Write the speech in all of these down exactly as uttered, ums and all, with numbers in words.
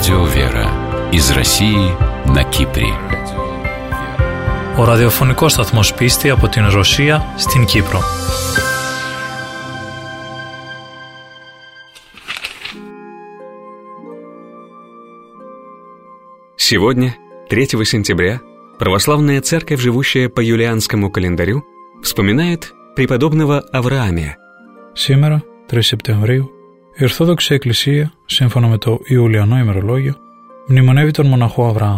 Радио Вера из России на Κύπρη. Ο ραδιοφωνικός σταθμός Πίστη από την Ρωσία στην Κύπρο. Сегодня, третьего сентября, православная церковь, живущая по юлианскому календарю, вспоминает преподобного Авраамия. Σήμερα, τρεις Σεπτεμβρίου, η Ορθόδοξη Εκκλησία, σύμφωνα με το Ιουλιανό ημερολόγιο, μνημονεύει τον μοναχό Αβραάμ.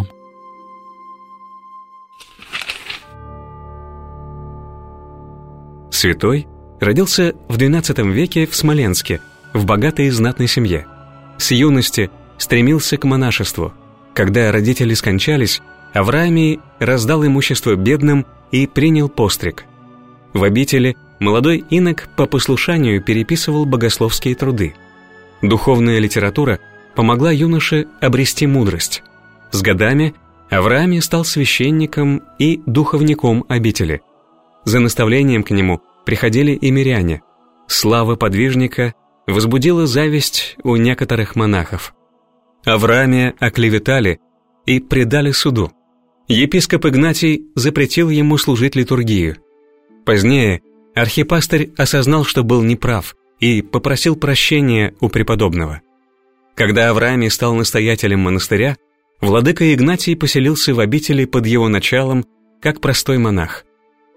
Святой родился в двенадцатом веке в Смоленске, в богатой и знатной семье. С юности стремился к монашеству. Когда родители скончались, Авраамий раздал имущество бедным и принял постриг. В обители молодой инок по послушанию переписывал богословские труды. Духовная литература помогла юноше обрести мудрость. С годами Авраамий стал священником и духовником обители. За наставлением к нему приходили и миряне. Слава подвижника возбудила зависть у некоторых монахов. Авраамия оклеветали и предали суду. Епископ Игнатий запретил ему служить литургию. Позднее архипастырь осознал, что был неправ, и попросил прощения у преподобного. Когда Авраамий стал настоятелем монастыря, владыка Игнатий поселился в обители под его началом, как простой монах.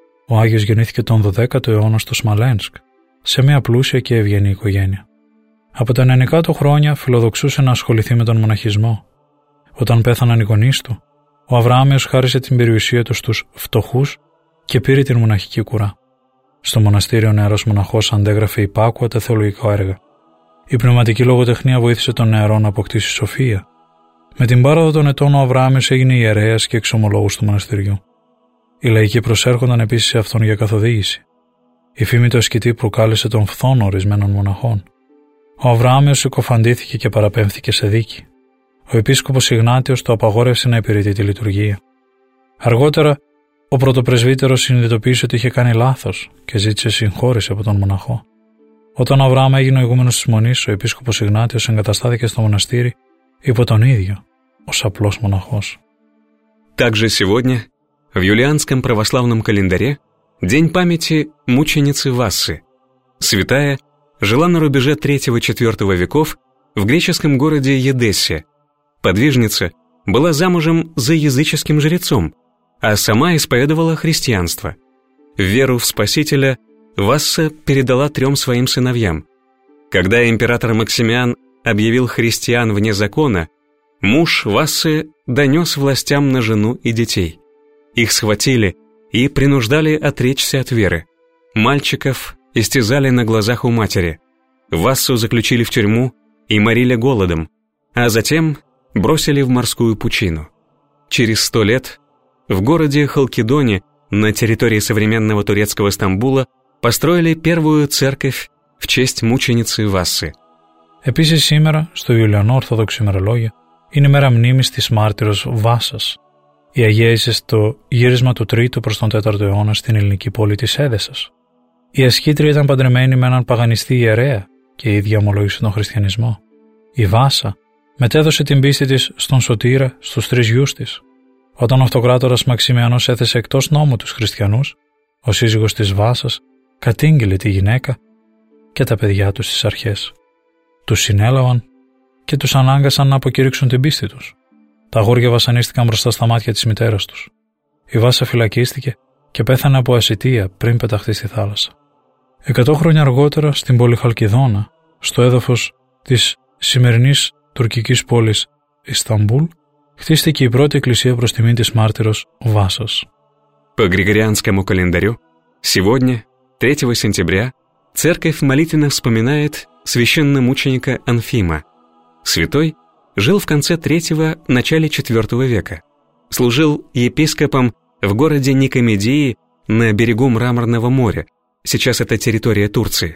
Ο Άγιος γεννήθηκε τον δωδέκατο αιώνα στο Σμαλένσκ, σε μια πλούσια και ευγενή οικογένεια. Από τα νεανικά του χρόνια φιλοδοξούσε να ασχοληθεί με τον μοναχισμό. Όταν πέθαναν οι γονείς του, ο Αβραάμιος χάρισε την περιουσία του στους φτωχούς και πήρε την μοναχική κουρά. Στο μοναστήριο ο νεαρός μοναχός αντέγραφε υπάκουα τα θεολογικά έργα. Η πνευματική λογοτεχνία βοήθησε τον νεαρό να αποκτήσει σοφία. Με την πάροδο των ετών ο Αβραάμιος έγινε ιερέας και εξομολόγος του μοναστηριού. Οι λαϊκοί προσέρχονταν επίσης σε αυτόν για καθοδήγηση. Η φήμη του ασκητή προκάλεσε τον φθόνο ορισμένων μοναχών. Ο Αβραάμιος συκοφαντήθηκε και παραπέμφθηκε σε δίκη. Ο επίσκοπος Ιγνάτιος το απαγόρευσε να υπηρετεί τη λειτουργία. Αργότερα, ο πρωτοπρεσβύτερος συνειδητοποίησε ότι είχε κάνει λάθος και ζήτησε συγχώρεση από τον μοναχό. Όταν ο Αβραάμ έγινε ο ηγούμενος της Μονής, ο επίσκοπος Ιγνάτιος εγκαταστάθηκε στο μοναστήρι υπό τον ίδιο ως απλός μοναχός. Также сегодня, в юлианском православном календаре, день памяти мученицы Вассы. Святая жила на рубеже третьего-четвёртого веков в греческом городе Едессе. Подвижница была замужем за языческим жрецом, а сама исповедовала христианство. Веру в Спасителя Васса передала трем своим сыновьям. Когда император Максимиан объявил христиан вне закона, муж Вассы донес властям на жену и детей. Их схватили и принуждали отречься от веры. Мальчиков истязали на глазах у матери. Вассу заключили в тюрьму и морили голодом, а затем бросили в морскую пучину. Через сто лет в городе Халкидоне на территории современного турецкого Стамбула построили первую церковь в честь μученицы Βάσсы. Επίσης σήμερα, στο Ιουλιανό Ορθόδοξο ημερολόγιο, είναι η μέρα μνήμης της μάρτυρος Βάσσας. Η Αγία έζησε στο γύρισμα του τρίτου προς τον τέταρτο αιώνα στην ελληνική πόλη της Έδεσσας. Η ασκήτρια ήταν παντρεμένη με έναν παγανιστή ιερέα και η ίδια ομολόγησε τον χριστιανισμό. Η Βάσσα μετέδωσε την πίστη της στον Σωτήρα στους τρεις γιους της. Όταν ο αυτοκράτορας Μαξιμιανός έθεσε εκτός νόμου τους χριστιανούς, ο σύζυγος της Βάσσας κατήγγειλε τη γυναίκα και τα παιδιά τους στις αρχές. Τους συνέλαβαν και τους ανάγκασαν να αποκηρύξουν την πίστη τους. Τα αγόρια βασανίστηκαν μπροστά στα μάτια της μητέρας τους. Η Βάσσα φυλακίστηκε και πέθανε από ασιτεία πριν πεταχτεί στη θάλασσα. Εκατό χρόνια αργότερα, στην πόλη Χαλκιδόνα, στο έδαφος της σημερινής τουρκικής πόλης Ισταμπούλ, χτίστηκε η πρώτη εκκλησία προς τιμήν της μάρτυρος Βάσσας. По григорианскому календарю, сегодня, третьего сентября, церковь молитвенно вспоминает священномученика Анфима. Святой жил в конце третьего – начале четвёртого века. Служил епископом в городе Никомедии на берегу Мраморного моря, сейчас это территория Турции.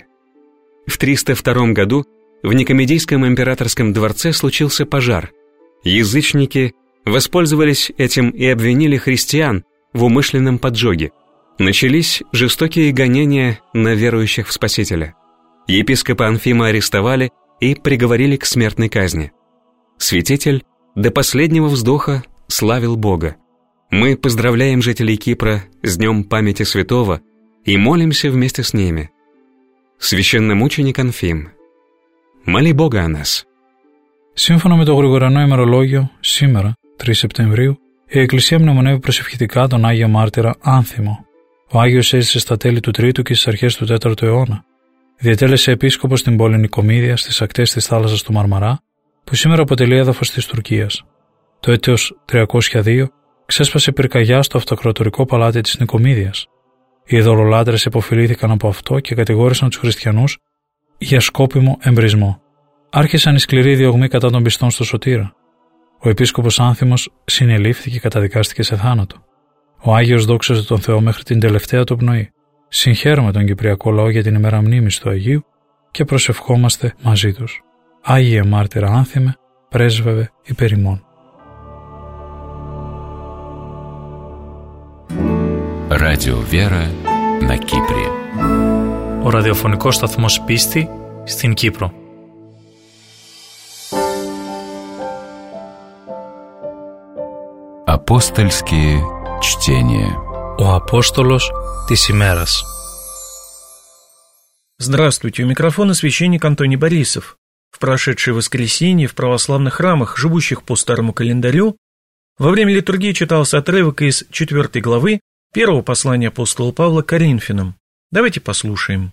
В триста втором году в Никомедийском императорском дворце случился пожар. Язычники воспользовались этим и обвинили христиан в умышленном поджоге. Начались жестокие гонения на верующих в Спасителя. Епископа Анфима арестовали и приговорили к смертной казни. Святитель до последнего вздоха славил Бога. Мы поздравляем жителей Кипра с Днем памяти святого и молимся вместе с ними. Священномученик Анфим, моли Бога о нас. Σύμφωνα με το Γρηγορανό ημερολόγιο, σήμερα, τρεις Σεπτεμβρίου, η Εκκλησία μνημονεύει προσευχητικά τον Άγιο Μάρτυρα Άνθιμο. Ο Άγιος έζησε στα τέλη του τρίτου και στις αρχές του τέταρτου αιώνα. Διετέλεσε επίσκοπος στην πόλη Νικομίδια στις ακτές της θάλασσας του Μαρμαρά, που σήμερα αποτελεί έδαφος της Τουρκίας. Το έτος τριακόσια δύο ξέσπασε πυρκαγιά στο αυτοκρατορικό παλάτι της Νικομίδιας. Οι ειδωλολάτρες επωφελήθηκαν από αυτό και κατηγόρησαν τους χριστιανούς για σκόπιμο εμπρισμό. Άρχισαν οι σκληροί διωγμοί κατά των πιστών στο Σωτήρα. Ο επίσκοπος Άνθιμος συνελήφθη και καταδικάστηκε σε θάνατο. Ο Άγιος δόξασε τον Θεό μέχρι την τελευταία του πνοή. Συγχαίρουμε τον Κυπριακό λαό για την ημέρα μνήμης του Αγίου και προσευχόμαστε μαζί τους. Άγιε Μάρτυρα Άνθιμε, πρέσβευε υπέρ ημών. Радио Вера на Κύπρη. Ο ραδιοφωνικός σταθμός Πίστη στην Κύπρο. Апостольские чтения. Ο Απόστολος της ημέρας. Здравствуйте, у микрофона священник Антоний Борисов. В прошедшее воскресенье в православных храмах, живущих по старому календарю, во время литургии читался отрывок из четвёртой главы первого послания апостола Павла к Коринфянам. Давайте послушаем.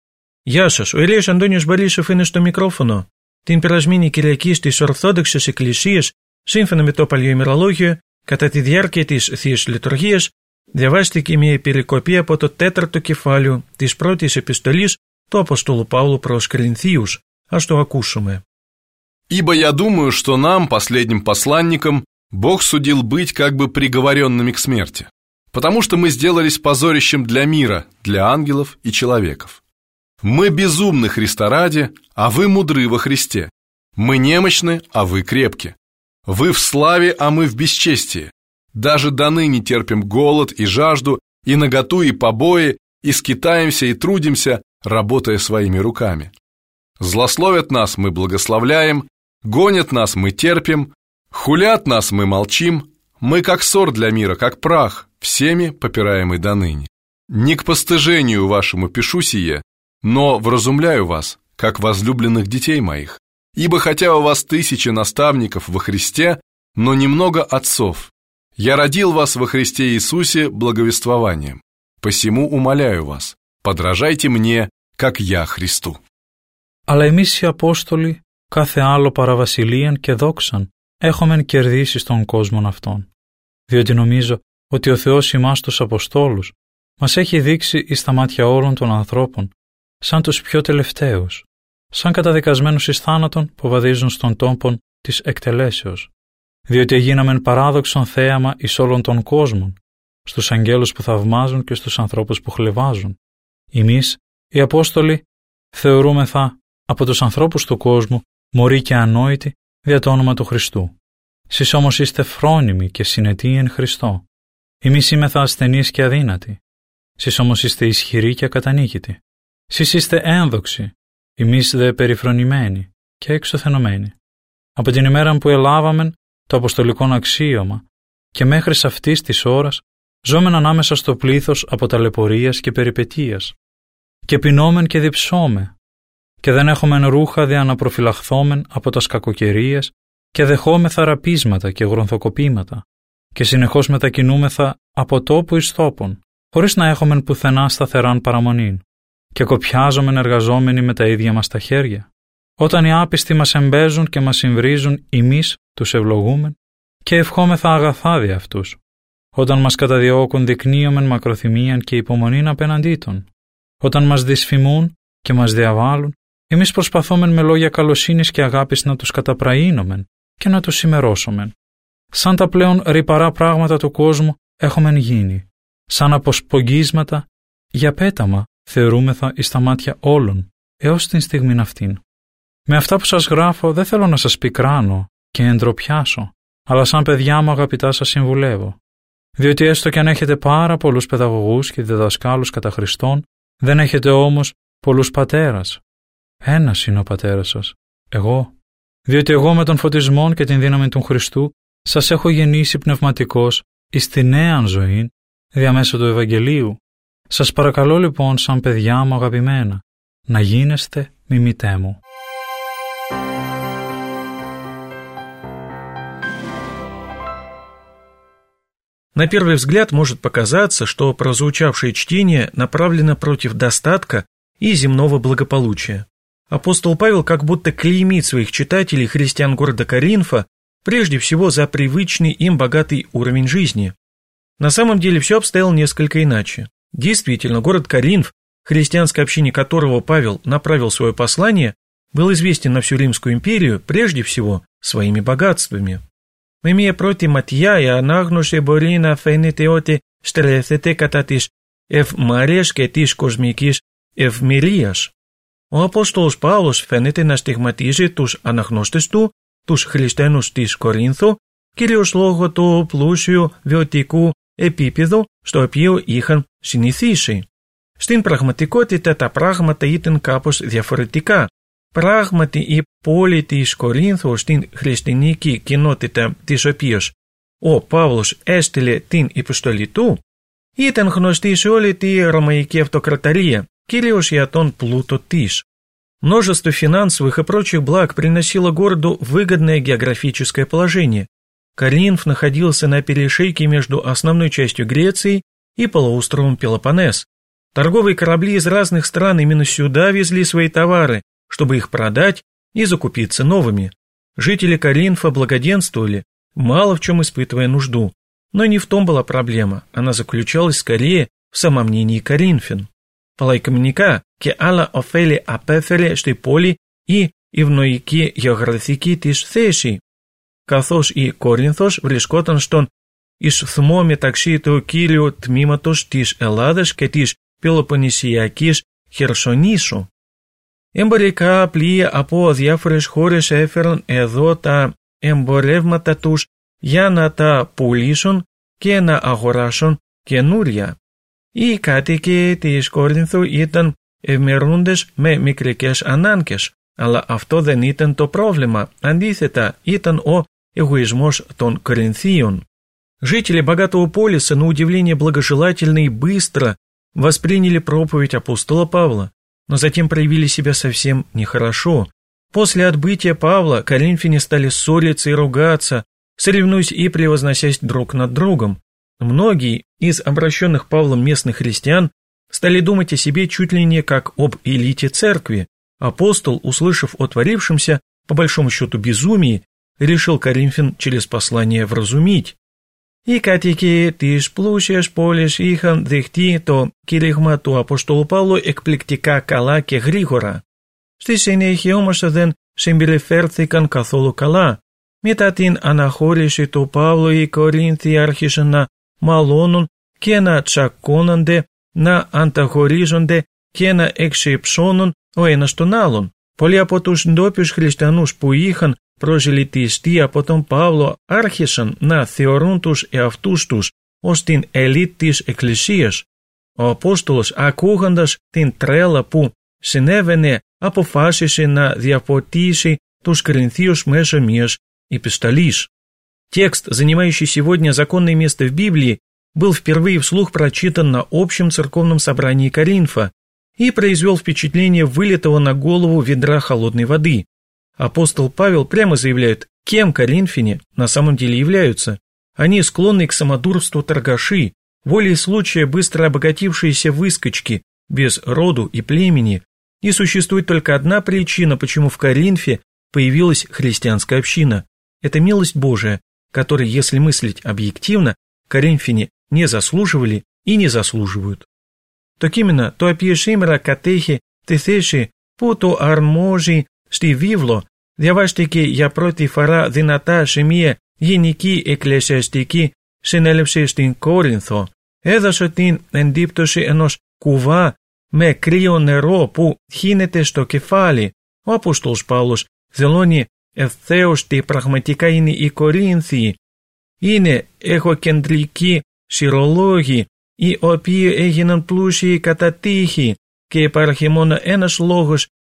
Γεια σας, ο Ηλίας Αντώνιος Борисов είναι στο μικρόφωνο. Την περασμένη Κυριακή στις Ορθόδοξες Εκκλησίες, σύμφωνα με το παλιό ημερολόγιο, κατά τη διάρκεια της Θείας Λειτουργίας, διαβάστηκε μια περικοπή από το τέταρτο κεφάλαιο της πρώτης επιστολής του Αποστόλου Παύλου προς Κορινθίους. Ας το ακούσουμε. «Ибо я думаю, что нам, последним посланникам, Бог судил быть как бы приговоренными к смерти, потому что мы сделались позорищем для мира, для ангелов и человеков. Мы безумны Христа ради, а вы мудры во Христе. Мы немощны, а вы крепки. Вы в славе, а мы в бесчестии. Даже доныне терпим голод и жажду, и наготу, и побои, и скитаемся, и трудимся, работая своими руками. Злословят нас, мы благословляем, гонят нас, мы терпим, хулят нас, мы молчим, мы как ссор для мира, как прах, всеми попираемый доныне. Не к постыжению вашему пишу сие, но вразумляю вас, как возлюбленных детей моих. Ибо хотя у вас тысячи наставников во Христе, но немного отцов. Я родил вас во Христе Иисусе благовествованием. Посему умоляю вас, подражайте мне, как я Христу». Αλλά εμείς οι Απόστολοι, κάθε άλλο παραβασιλείαν και δόξαν, έχομεν κερδίσει στον κόσμο αυτόν. Διότι νομίζω ότι ο Θεός ημάς τους Αποστόλους μας έχει δείξει εις τα μάτια όλων των ανθρώπων, σαν τους πιο τελευταίους, σαν καταδικασμένους εις θάνατον που βαδίζουν στον τόπον της εκτελέσεως. Διότι έγιναμεν παράδοξον θέαμα εις όλων των κόσμων, στους αγγέλους που θαυμάζουν και στους ανθρώπους που χλευάζουν. Εμείς, οι Απόστολοι, θεωρούμεθα από τους ανθρώπους του κόσμου μωροί και ανόητοι δια το όνομα του Χριστού. Σεις όμως είστε φρόνιμοι και συνετοί εν Χριστώ. Εμείς είμεθα ασθενείς και αδύνατοι. Σεις όμως είστε ισχυροί και ακατανίκητοι. Σεις είστε ένδοξοι, εμείς δε περιφρονημένοι και εξωθενωμένοι. Από την ημέρα που ελάβαμεν το αποστολικό αξίωμα και μέχρι σ' αυτής της ώρας ζώμεν ανάμεσα στο πλήθος από ταλαιπωρίας και περιπετίας και πεινόμεν και διψώμε και δεν έχομεν ρούχα δια να προφυλαχθόμεν από τα κακοκαιρίες και δεχόμεθα ραπίσματα και γρονθοκοπήματα και συνεχώς μετακινούμεθα από τόπου εις τόπον χωρίς να έχομεν πουθενά σταθεράν παραμονήν και κοπιάζομεν εργαζόμενοι με τα ίδια μας τα χέρια. Όταν οι άπιστοι μας εμπέζουν και μας συμβρίζουν, εμείς τους ευλογούμεν και ευχόμεθα αγαθά δι' αυτούς. Όταν μας καταδιώκουν, δεικνύομεν μακροθυμίαν και υπομονήν απέναντί των. Όταν μας δυσφημούν και μας διαβάλλουν, εμείς προσπαθόμεν με λόγια καλοσύνης και αγάπης να τους καταπραίνομεν και να τους ημερώσομεν. Σαν τα πλέον ρυπαρά πράγματα του κόσμου έχομεν γίνει, σαν αποσπογγίσματα για πέταμα θεωρούμεθα εις τα μάτια όλων έως την στιγμήν αυτήν. Με αυτά που σας γράφω δεν θέλω να σας πικράνω και εντροπιάσω, αλλά σαν παιδιά μου αγαπητά σας συμβουλεύω. Διότι έστω κι αν έχετε πάρα πολλούς παιδαγωγούς και διδασκάλους κατά Χριστόν, δεν έχετε όμως πολλούς πατέρας. Ένας είναι ο πατέρας σας, εγώ. Διότι εγώ με τον φωτισμό και την δύναμη του Χριστού σας έχω γεννήσει πνευματικώς εις τη νέαν ζωή διαμέσου του Ευαγγελίου. Σας παρακαλώ λοιπόν σαν παιδιά μου αγαπημένα να γίνεστε μιμητέ μου. На первый взгляд может показаться, что прозвучавшее чтение направлено против достатка и земного благополучия. Апостол Павел как будто клеймит своих читателей, христиан города Коринфа, прежде всего за привычный им богатый уровень жизни. На самом деле все обстояло несколько иначе. Действительно, город Коринф, христианской общине которого Павел направил свое послание, был известен на всю Римскую империю прежде всего своими богатствами. Με μία πρώτη ματιά η ανάγνωση μπορεί να φαίνεται ότι στρέφεται κατά της ευμάρειας και της κοσμικής ευμηρίας. Ο Απόστολος Παύλος φαίνεται να στιγματίζει τους αναγνώστες του, τους χριστιανούς της Κορίνθου, κυρίως λόγω του πλούσιου βιωτικού επίπεδου στο οποίο είχαν συνηθίσει. Στην πραγματικότητα τα πράγματα ήταν κάπως διαφορετικά. Πράγματι η πόλη της Κορίνθου στην χριστιανική κοινότητα της οποίας ο Παύλος έστειλε την επιστολή του ήταν γνωστή σε όλη τη ρωμαϊκή αυτοκρατορία, κυρίως για τον πλούτο της. Множество финансовых и прочих благ приносило городу выгодное географическое положение. Коринф находился на перешейке между основной частью Греции и полуостровом Пелопоннес. Торговые корабли из разных стран именно сюда везли свои товары, чтобы их продать и закупиться новыми. Жители Коринфа благоденствовали, мало в чем испытывая нужду. Но не в том была проблема, она заключалась скорее в самомнении коринфян. Παλαϊκομνικά και άλλα ωφέλη απέφερε στη πόλη η ευνοϊκή γεωγραφική της θέση, καθώς η Κόρινθος βρισκόταν στον ισθμό μεταξύ του κύριου τμήματος της Ελλάδας και της Πελοποννησιακής Χερσονήσου. Εμπορικά πλοία από διάφορες χώρες έφεραν εδώ τα εμπορεύματα τους για να τα πουλήσουν και να αγοράσουν καινούρια. Οι κάτοικοι της Κόρινθου ήταν ευμερούντες με μικρικές ανάγκες, αλλά αυτό δεν ήταν το πρόβλημα, αντίθετα ήταν ο эгоизмός των Коринθίων. Жители богатого полиса, на удивление благожелательно и быстро, восприняли проповедь апостола Павла, но затем проявили себя совсем нехорошо. После отбытия Павла коринфяне стали ссориться и ругаться, соревнуясь и превозносясь друг над другом. Многие из обращенных Павлом местных христиан стали думать о себе чуть ли не как об элите церкви. Апостол, услышав о творившемся, по большому счету безумии, решил коринфян через послание вразумить. Οι κάτοικοι της πλούσιας πόλης είχαν δεχτεί το κήρυγμα του Αποστόλου Παύλου εκπληκτικά καλά και γρήγορα. Στη συνέχεια όμως δεν συμπεριφέρθηκαν καθόλου καλά. Μετά την αναχώρηση του Παύλου οι Κορίνθιοι άρχισαν να μαλώνουν και να τσακώνονται, να ανταγωνίζονται και να εξυψώνουν ο ένας τον άλλον. Πολλοί από τους ντόπιους χριστιανούς που είχαν προσελητιστεί από τον Παύλο άρχισαν να θεωρούν τους εαυτούς τους ως την ελίτ της Εκκλησίας. Ο Απόστολος, ακούγοντας την τρέλα που συνέβαινε, αποφάσισε να διαφωτίσει τους Κορινθίους μέσω μιας επιστολής. Текст, занимающий сегодня законное место в Библии, был впервые вслух прочитан на общем церковном собрании Коринфа и произвел впечатление вылитого на голову ведра холодной воды. Апостол Павел прямо заявляет, кем коринфяне на самом деле являются. Они склонны к самодурству торгаши, волей случая быстро обогатившиеся выскочки, без роду и племени, и существует только одна причина, почему в Коринфе появилась христианская община. Это милость Божия, которой, если мыслить объективно, коринфяне не заслуживали и не заслуживают. Το κείμενα το οποίο σήμερα κατέχει τη θέση που το αρμόζει στη βίβλο διαβάστηκε για πρώτη φορά δυνατά σε μια γενική εκκλησιαστική συνέλευση στην Κόρινθο. Έδωσε την εντύπωση ενός κουβά με κρύο νερό που χύνεται στο κεφάλι. Ο Απόστολος Παύλος δηλώνει ευθέως τι πραγματικά είναι οι Κορίνθιοι. Είναι εγωκεντρικοί σειρολόγοι, οι οποίοι έγιναν πλούσιοι κατά τύχη και υπάρχει μόνο ένας λόγος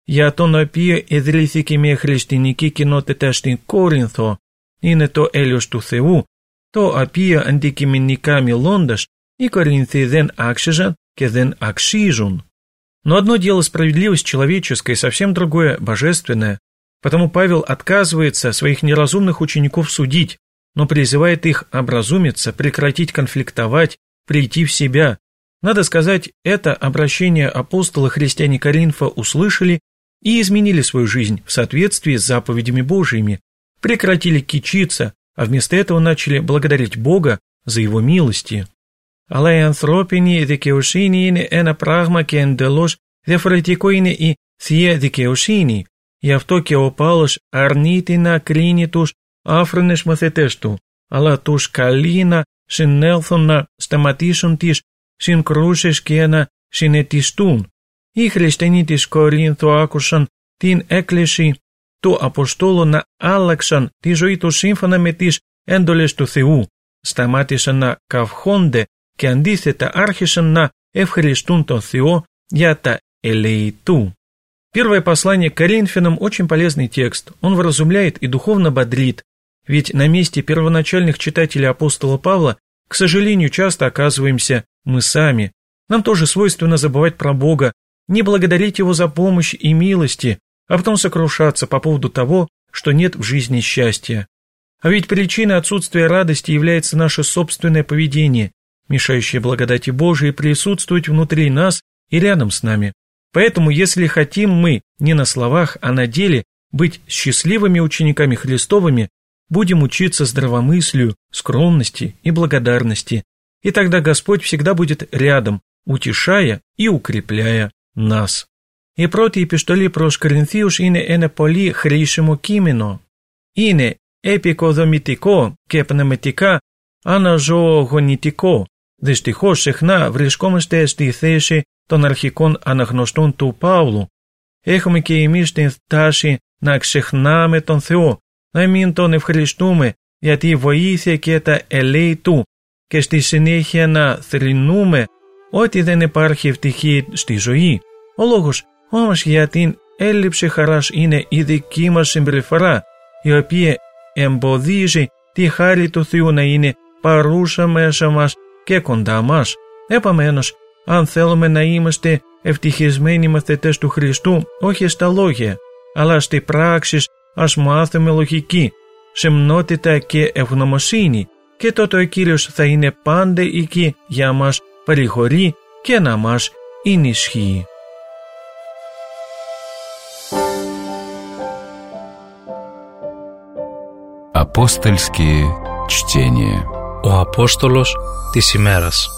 για τον οποίο ιδρύθηκε μια χριστιανική κοινότητα στην Κόρινθο, είναι το έλεος του Θεού, το οποίο αντικειμενικά μιλώντας, οι Κορινθοί δεν άξιζαν και δεν αξίζουν. Но одно дело справедливость человеческая, совсем другое божественное, потому Павел отказывается своих неразумных учеников судить, но призывает их образумиться, прекратить конфликтовать, прийти в себя. Надо сказать, это обращение апостола христиане Коринфа услышали и изменили свою жизнь в соответствии с заповедями Божьими, прекратили кичиться, а вместо этого начали благодарить Бога за Его μилости. Αλλά η ανθρώπινη δικαιοσύνη είναι ένα πράγμα και εντελώς διαφορετικό είναι η Θεία δικαιοσύνη. Γι' αυτό και ο Παύλος αρνείται να κρίνει τους άφρονες μαθητές του, αλλά τους καλεί να συνέλθουν να σταματήσουν τις συγκρούσεις και να συνετιστούν. Οι χριστιανοί της Κορίνθου άκουσαν την έκκληση του Αποστόλου να άλλαξαν τη ζωή τους σύμφωνα με τις έντολες του Θεού, σταμάτησαν να καυχόνται και αντίθετα άρχισαν να ευχαριστούν τον Θεό για τα ελέη Του. Первое послание к Коринфянам очень полезный текст, он вразумляет и духовно бодрит, ведь на месте первоначальных читателей апостола Павла, к сожалению, часто оказываемся мы сами. Нам тоже свойственно забывать про Бога, не благодарить Его за помощь и милости, а потом сокрушаться по поводу того, что нет в жизни счастья. А ведь причиной отсутствия радости является наше собственное поведение, мешающее благодати Божией присутствовать внутри нас и рядом с нами. Поэтому, если хотим мы не на словах, а на деле быть счастливыми учениками Христовыми, будем учиться здравомыслию, скромности и благодарности, и тогда Господь всегда будет рядом, утешая и укрепляя нас. Η πρώτη επιστολή προς Κορινθίους είναι ένα πολύ χρήσιμο κείμενο. Είναι επικοδομητικό και πνευματικά αναζωογονητικό. Δυστυχώς συχνά βρισκόμαστε στη θέση των αρχικών αναγνωστών του Παύλου. Έχουμε και εμείς την τάση να ξεχνάμε τον Θεό, να μην τον ευχαριστούμε για τη βοήθεια και τα ελέη Του και στη συνέχεια να θρηνούμε ότι δεν υπάρχει ευτυχία στη ζωή. Ο λόγος όμως για την έλλειψη χαράς είναι η δική μας συμπεριφορά, η οποία εμποδίζει τη χάρη του Θεού να είναι παρούσα μέσα μας και κοντά μας. Επομένως, αν θέλουμε να είμαστε ευτυχισμένοι μαθητές του Χριστού, όχι στα λόγια, αλλά στις πράξεις, ας μάθουμε λογική, σεμνότητα και ευγνωμοσύνη, και τότε ο Κύριος θα είναι πάντα εκεί για μας, παρηγορεί και να μας ενισχύει. Апостольские чтения. Ο Απόστολος της ημέρας.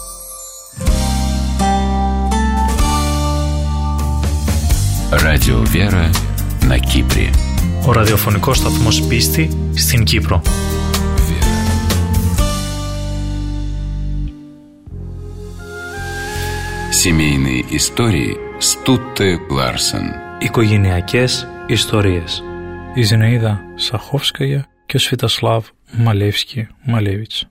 Радио Вера на Кипре. Ο ραδιοφωνικός σταθμός πίστη στην Κύπρο. Семейные истории с Тутте Ларсен. Οικογενειακές ιστορίες. Η Ζιναΐδα Σαχόφσκαγια και ο Σβιτασλάβ Малевский Малевич.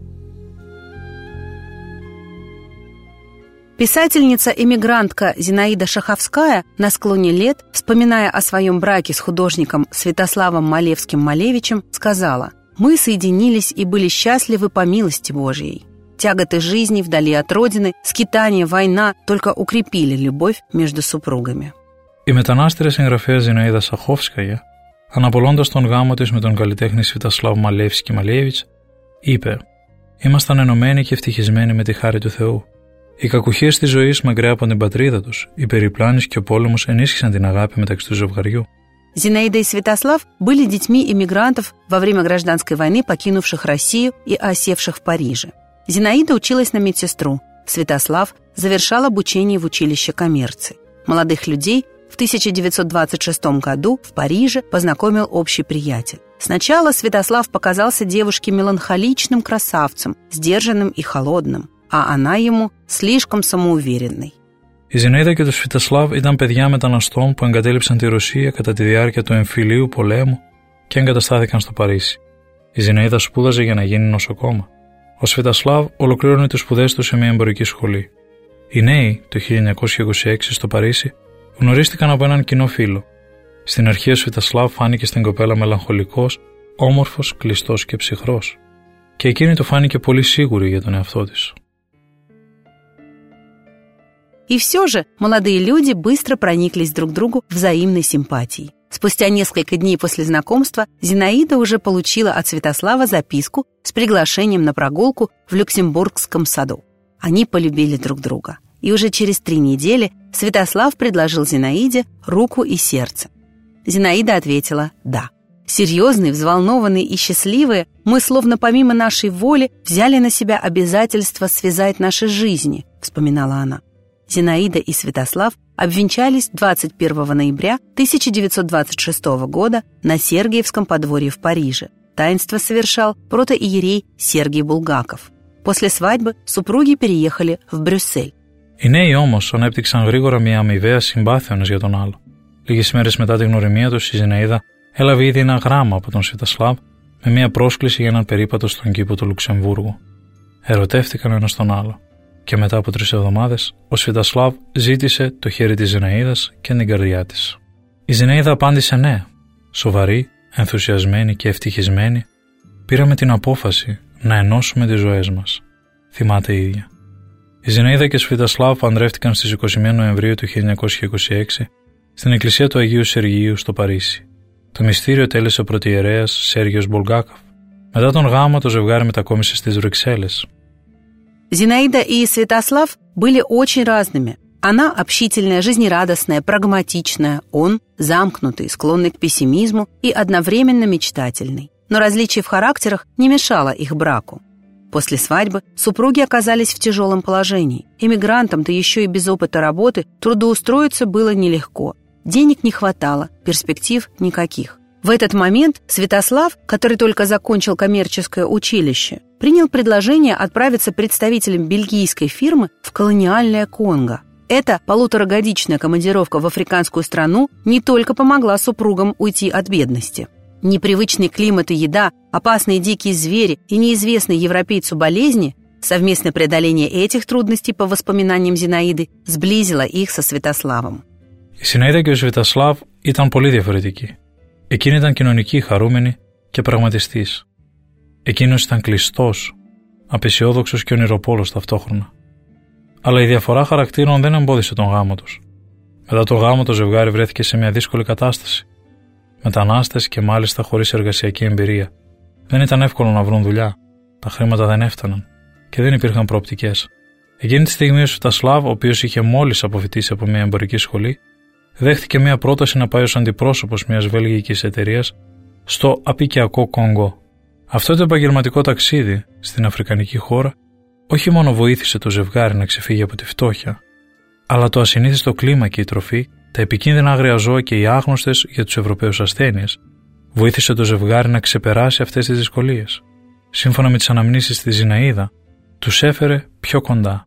Писательница-эмигрантка Зинаида Шаховская на склоне лет, вспоминая о своем браке с художником Святославом Малевским-Малевичем, сказала: «Мы соединились и были счастливы по милости Божьей. Тяготы жизни вдали от родины, скитания, война только укрепили любовь между супругами». Η μετανάστερη συγγραφέα Ζιναΐδα Σαχόφσκαγια, αναπολώντας τον γάμο της με τον καλλιτέχνη Σβιτασλάβ Malevский-Malevich, είπε: «Ήμασταν ενωμένοι και ευτυχισμένοι με τη χάρη του Θεού. Οι κακουχίες της ζωής μακριά από την πατρίδα τους, οι περιπλάνες και ο πόλεμος ενίσχυσαν την αγάπη μεταξύ του ζευγαριού». Зинаида и Святослав были детьми иммигрантов во время гражданской войны, покинувших Россию и осевших в Париже. Зинаида училась на медсестру, Святослав завершал обучение в училище коммерции. Молодых людей в тысяча девятьсот двадцать шестом году в Париже познакомил общий приятель. Сначала Святослав показался девушке меланхоличным красавцем, сдержанным и холодным, а она ему слишком самоуверенной. Η Ζιναΐδα και το Σβιτασλάβ ήταν παιδιά μεταναστών που εγκατέλειψαν τη Ρωσία κατά τη διάρκεια του εμφυλίου πολέμου και εγκαταστάθηκαν στο Παρίσι. Η Ζιναΐδα σπούδαζε για να γίνει νοσοκόμα. Ο Σβιτασλάβ ολοκλήρωνε τις σπουδές του σε μια εμπορική σχολή. Οι νέοι, το χίλια εννιακόσια είκοσι έξι στο Παρίσι, Γνωρίστηκαν από έναν κοινό φίλο. Στην αρχή ο Σβιατοσλάβ φάνηκε στην κοπέλα μελαγχολικός, όμορφος, κλειστός και ψυχρός. Και εκείνη το φάνηκε πολύ σίγουρη για τον εαυτό της. И все же молодые люди быстро прониклись друг к другу взаимной симпатией. Спустя несколько дней после знакомства Зинаида уже получила от Святослава записку с приглашением на прогулку в Люксембургском саду. Они полюбили друг друга. И уже через три недели Святослав предложил Зинаиде руку и сердце. Зинаида ответила «да». Серьезные, взволнованные и счастливые, мы словно помимо нашей воли взяли на себя обязательство связать наши жизни, вспоминала она. Зинаида и Святослав обвенчались двадцать первого ноября тысяча девятьсот двадцать шестого года на Сергиевском подворье в Париже. Таинство совершал протоиерей Сергий Булгаков. После свадьбы супруги переехали в Брюссель. Οι νέοι όμως ανέπτυξαν γρήγορα μια αμοιβαία συμπάθεια ένας για τον άλλο. Λίγες μέρες μετά την γνωριμία τους, η Ζιναΐδα έλαβε ήδη ένα γράμμα από τον Σβιατοσλάβ με μια πρόσκληση για έναν περίπατο στον κήπο του Λουξεμβούργου. Ερωτεύτηκαν ένας τον άλλο. Και μετά από τρεις εβδομάδες, ο Σβιατοσλάβ ζήτησε το χέρι της Ζιναΐδας και την καρδιά της. Η Ζιναΐδα απάντησε ναι. Σοβαρή, ενθουσιασμένη και ευτυχισμένη, πήραμε την απόφαση να ενώσουμε τις ζωές μας, θυμάται η ίδια. Η Ζιναΐδα και ο Σβιατοσλάβ παντρεύτηκαν στις είκοσι μία Νοεμβρίου του χίλια εννιακόσια είκοσι έξι στην εκκλησία του Αγίου Σεργίου στο Παρίσι. Το μυστήριο τέλεσε ο πρωτοιερέας Σέργιος Μπουλγκάκοφ. Μετά τον γάμο, το ζευγάρι μετακόμισε στις Βρυξέλλες. Зинаида и Святослав были очень разными. Она общительная, жизнерадостная, прагматичная, он замкнутый, склонный к пессимизму и одновременно мечтательный. Но различие в характерах не мешало их браку. После свадьбы супруги оказались в тяжелом положении. Эмигрантам, да еще и без опыта работы, трудоустроиться было нелегко. Денег не хватало, перспектив никаких. В этот момент Святослав, который только закончил коммерческое училище, принял предложение отправиться представителем бельгийской фирмы в колониальное Конго. Эта полуторагодичная командировка в африканскую страну не только помогла супругам уйти от бедности. Непривычный климат и еда, опасные дикие звери и неизвестные европейцу болезни, совместное преодоление этих трудностей, по воспоминаниям Зинаиды, сблизило их со Святославом. Η Ζιναΐδα και ο Σβιατοσλάβ ήταν πολύ διαφορετικοί. Εκείνη ήταν κοινωνική, χαρούμενη και πραγματιστής. Εκείνος ήταν κλειστός, απεσιόδοξος και ονειροπόλος ταυτόχρονα. Αλλά η διαφορά χαρακτήρων δεν εμπόδισε τον γάμο τους. Μετά το γάμο το ζευγάρι βρέθηκε σε μια δύσκολη κατάσταση. Μετανάστες και μάλιστα χωρίς εργασιακή εμπειρία. Δεν ήταν εύκολο να βρουν δουλειά. Τα χρήματα δεν έφταναν και δεν υπήρχαν προοπτικές. Εκείνη τη στιγμή ο Σβιατοσλάβ, ο οποίος είχε μόλις αποφοιτήσει από μια εμπορική σχολή, δέχτηκε μια πρόταση να πάει ως αντιπρόσωπος μιας βέλγικης εταιρείας στο απικιακό Κονγκό. Αυτό το επαγγελματικό ταξίδι στην αφρικανική χώρα όχι μόνο βοήθησε το ζευγάρι να ξεφύγει από τη φτώχεια, αλλά το ασυνήθιστο κλίμα και η τροφή, τα επικίνδυνα άγρια ζώα και οι άγνωστες για τους Ευρωπαίους ασθένειες, βοήθησε το ζευγάρι να ξεπεράσει αυτές τις δυσκολίες. Σύμφωνα με τις αναμνήσεις της Ζιναΐδα, τους έφερε πιο κοντά.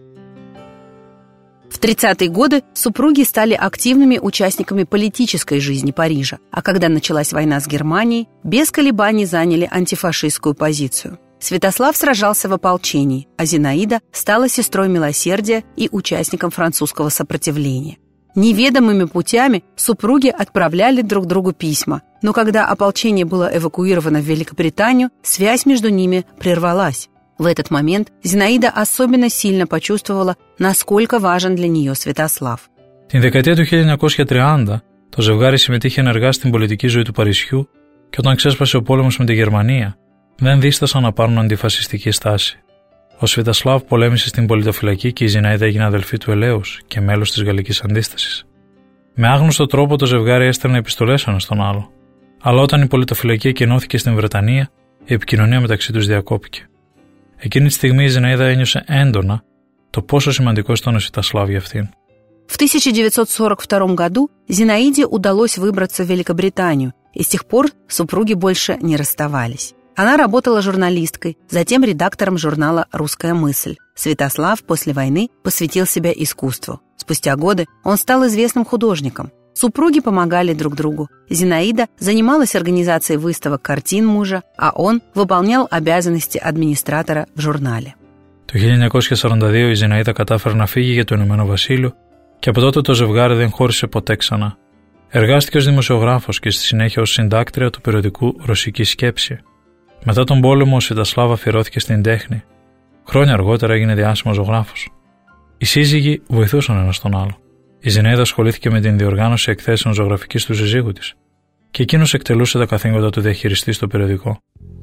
В тридцатые годы супруги стали активными участниками политической жизни Парижа, а когда началась война с Германией, без колебаний заняли антифашистскую позицию. Святослав сражался в ополчении, а Зинаида стала сестрой милосердия и участником французского сопротивления. Неведомыми путями супруги отправляли друг другу письма, но когда ополчение было эвакуировано в Великобританию, связь между ними прервалась. В этот момент Зинаида особенно сильно почувствовала, насколько важен для нее Святослав. Την δεκαετία του χίλια εννιακόσια τριάντα, το ζευγάρι συμμετείχε ενεργά στην πολιτική ζωή του Παρισιού και όταν ξέσπασε ο πόλεμος με τη Γερμανία, δεν δίστασαν να πάρουν αντιφασιστική στάση. Ο Σβιατοσλάβ πολέμησε στην πολιτοφυλακή και η Ζιναΐδα έγινε αδελφή του ελέους και μέλος της γαλλικής αντίστασης. Με άγνωστο τρόπο το ζευγάρι έστελνε επιστολές ένας στον άλλο. Αλλά όταν η πολιτοφυλακή εκενώθηκε στην Βρετανία, η επικοινωνία μεταξύ τους διακόπηκε. Εκείνη τη στιγμή η Ζιναΐδα ένιωσε έντονα το πόσο σημαντικός ήταν ο Σβιατοσλάβ για αυτήν. В тысяча девятьсот сорок втором году Зинаиде удалось выбраться в Великобританию, и с тех пор супруги больше не расставались. Она работала журналисткой, затем редактором журнала «Русская мысль». Святослав после войны посвятил себя искусству. Спустя годы он стал известным художником. Супруги помогали друг другу. Зинаида занималась организацией выставок картин мужа, а он выполнял обязанности администратора в журнале. Το χίλια εννιακόσια σαράντα δύο η Ζιναΐδα κατάφερε να φύγει για το Ηνωμένο Βασίλειο και από τότε το ζευγάρι δεν χώρισε ποτέ ξανά. Εργάστηκε ως δημοσιογράφος και στη συνέχεια ως συντάκτρια του περιοδικού Ρωσική Σκέψη. Μετά τον πόλεμο, ο Σβιατοσλάβ αφιερώθηκε στην τέχνη. Χρόνια αργότερα έγινε διάσημος ζωγράφος. Οι σύζυγοι βοηθούσαν ένας τον άλλο. Η Ζηναίδα ασχολήθηκε με την διοργάνωση εκθέσεων ζωγραφικής του συζύγου της, και εκείνος εκτελούσε τα καθήκοντα του διαχειριστή στο περιοδικό.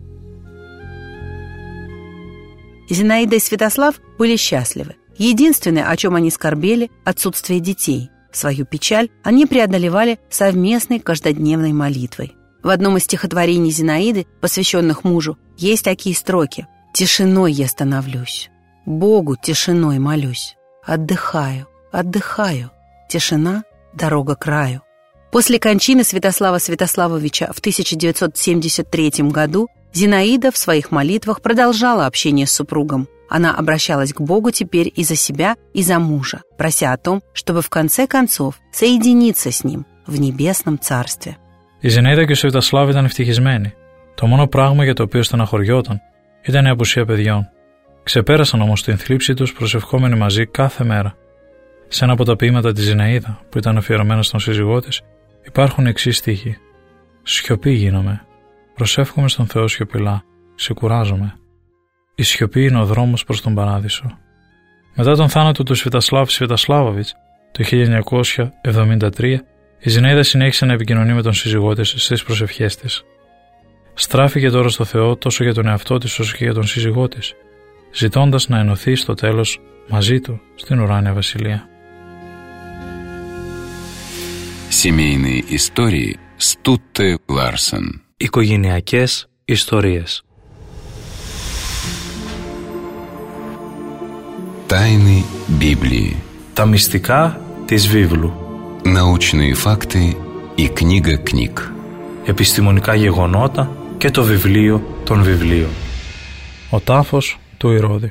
Зинаида и Святослав были счастливы. Единственное, о чем они скорбели, отсутствие детей. Свою печаль они преодолевали совместной каждодневной молитвой. В одном из стихотворений Зинаиды, посвященных мужу, есть такие строки: «Тишиной я становлюсь, Богу тишиной молюсь, отдыхаю, отдыхаю, тишина – дорога к раю». После кончины Святослава Святославовича в тысяча девятьсот семьдесят третьем году Зинаида в своих молитвах продолжала общение с супругом. Она обращалась к Богу теперь и за себя, и за мужа, прося о том, чтобы в конце концов соединиться с ним в небесном царстве. Η Ζηναίδα και ο Σβιατοσλάβ ήταν ευτυχισμένοι. Το μόνο πράγμα για το οποίο στεναχωριόταν ήταν η απουσία παιδιών. Ξεπέρασαν όμως την θλίψη τους προσευχόμενοι μαζί κάθε μέρα. Σε ένα από τα ποίηματα της Ζηναίδα, που ήταν αφιερωμένα στον σύζυγό της, υπάρχουν εξής στίχοι: «Σιωπή γίνομαι. Προσεύχομαι στον Θεό σιωπηλά. Ξεκουράζομαι. Η σιωπή είναι ο δρόμος προς τον παράδεισο». Μετά τον θάνατο του Σβιατοσλάβ Σβιατοσλάβοβιτς το χίλια εννιακόσια εβδομήντα τρία, η Ζηναίδα συνέχισε να επικοινωνεί με τον σύζυγό της στις προσευχές της. Στράφηκε τώρα στο Θεό τόσο για τον εαυτό της όσο και για τον σύζυγό της, ζητώντας να ενωθεί στο τέλος μαζί του στην ουράνια βασιλεία. Семейные истории с Тутте Ларсен. Οικογενειακές ιστορίες. Тайны Библии. Τα μυστικά της βίβλου. Научные факты и книга книг. Επιστημονικά γεγονότα και το βιβλίο των βιβλίων. Ο τάφος του Ηρώδη.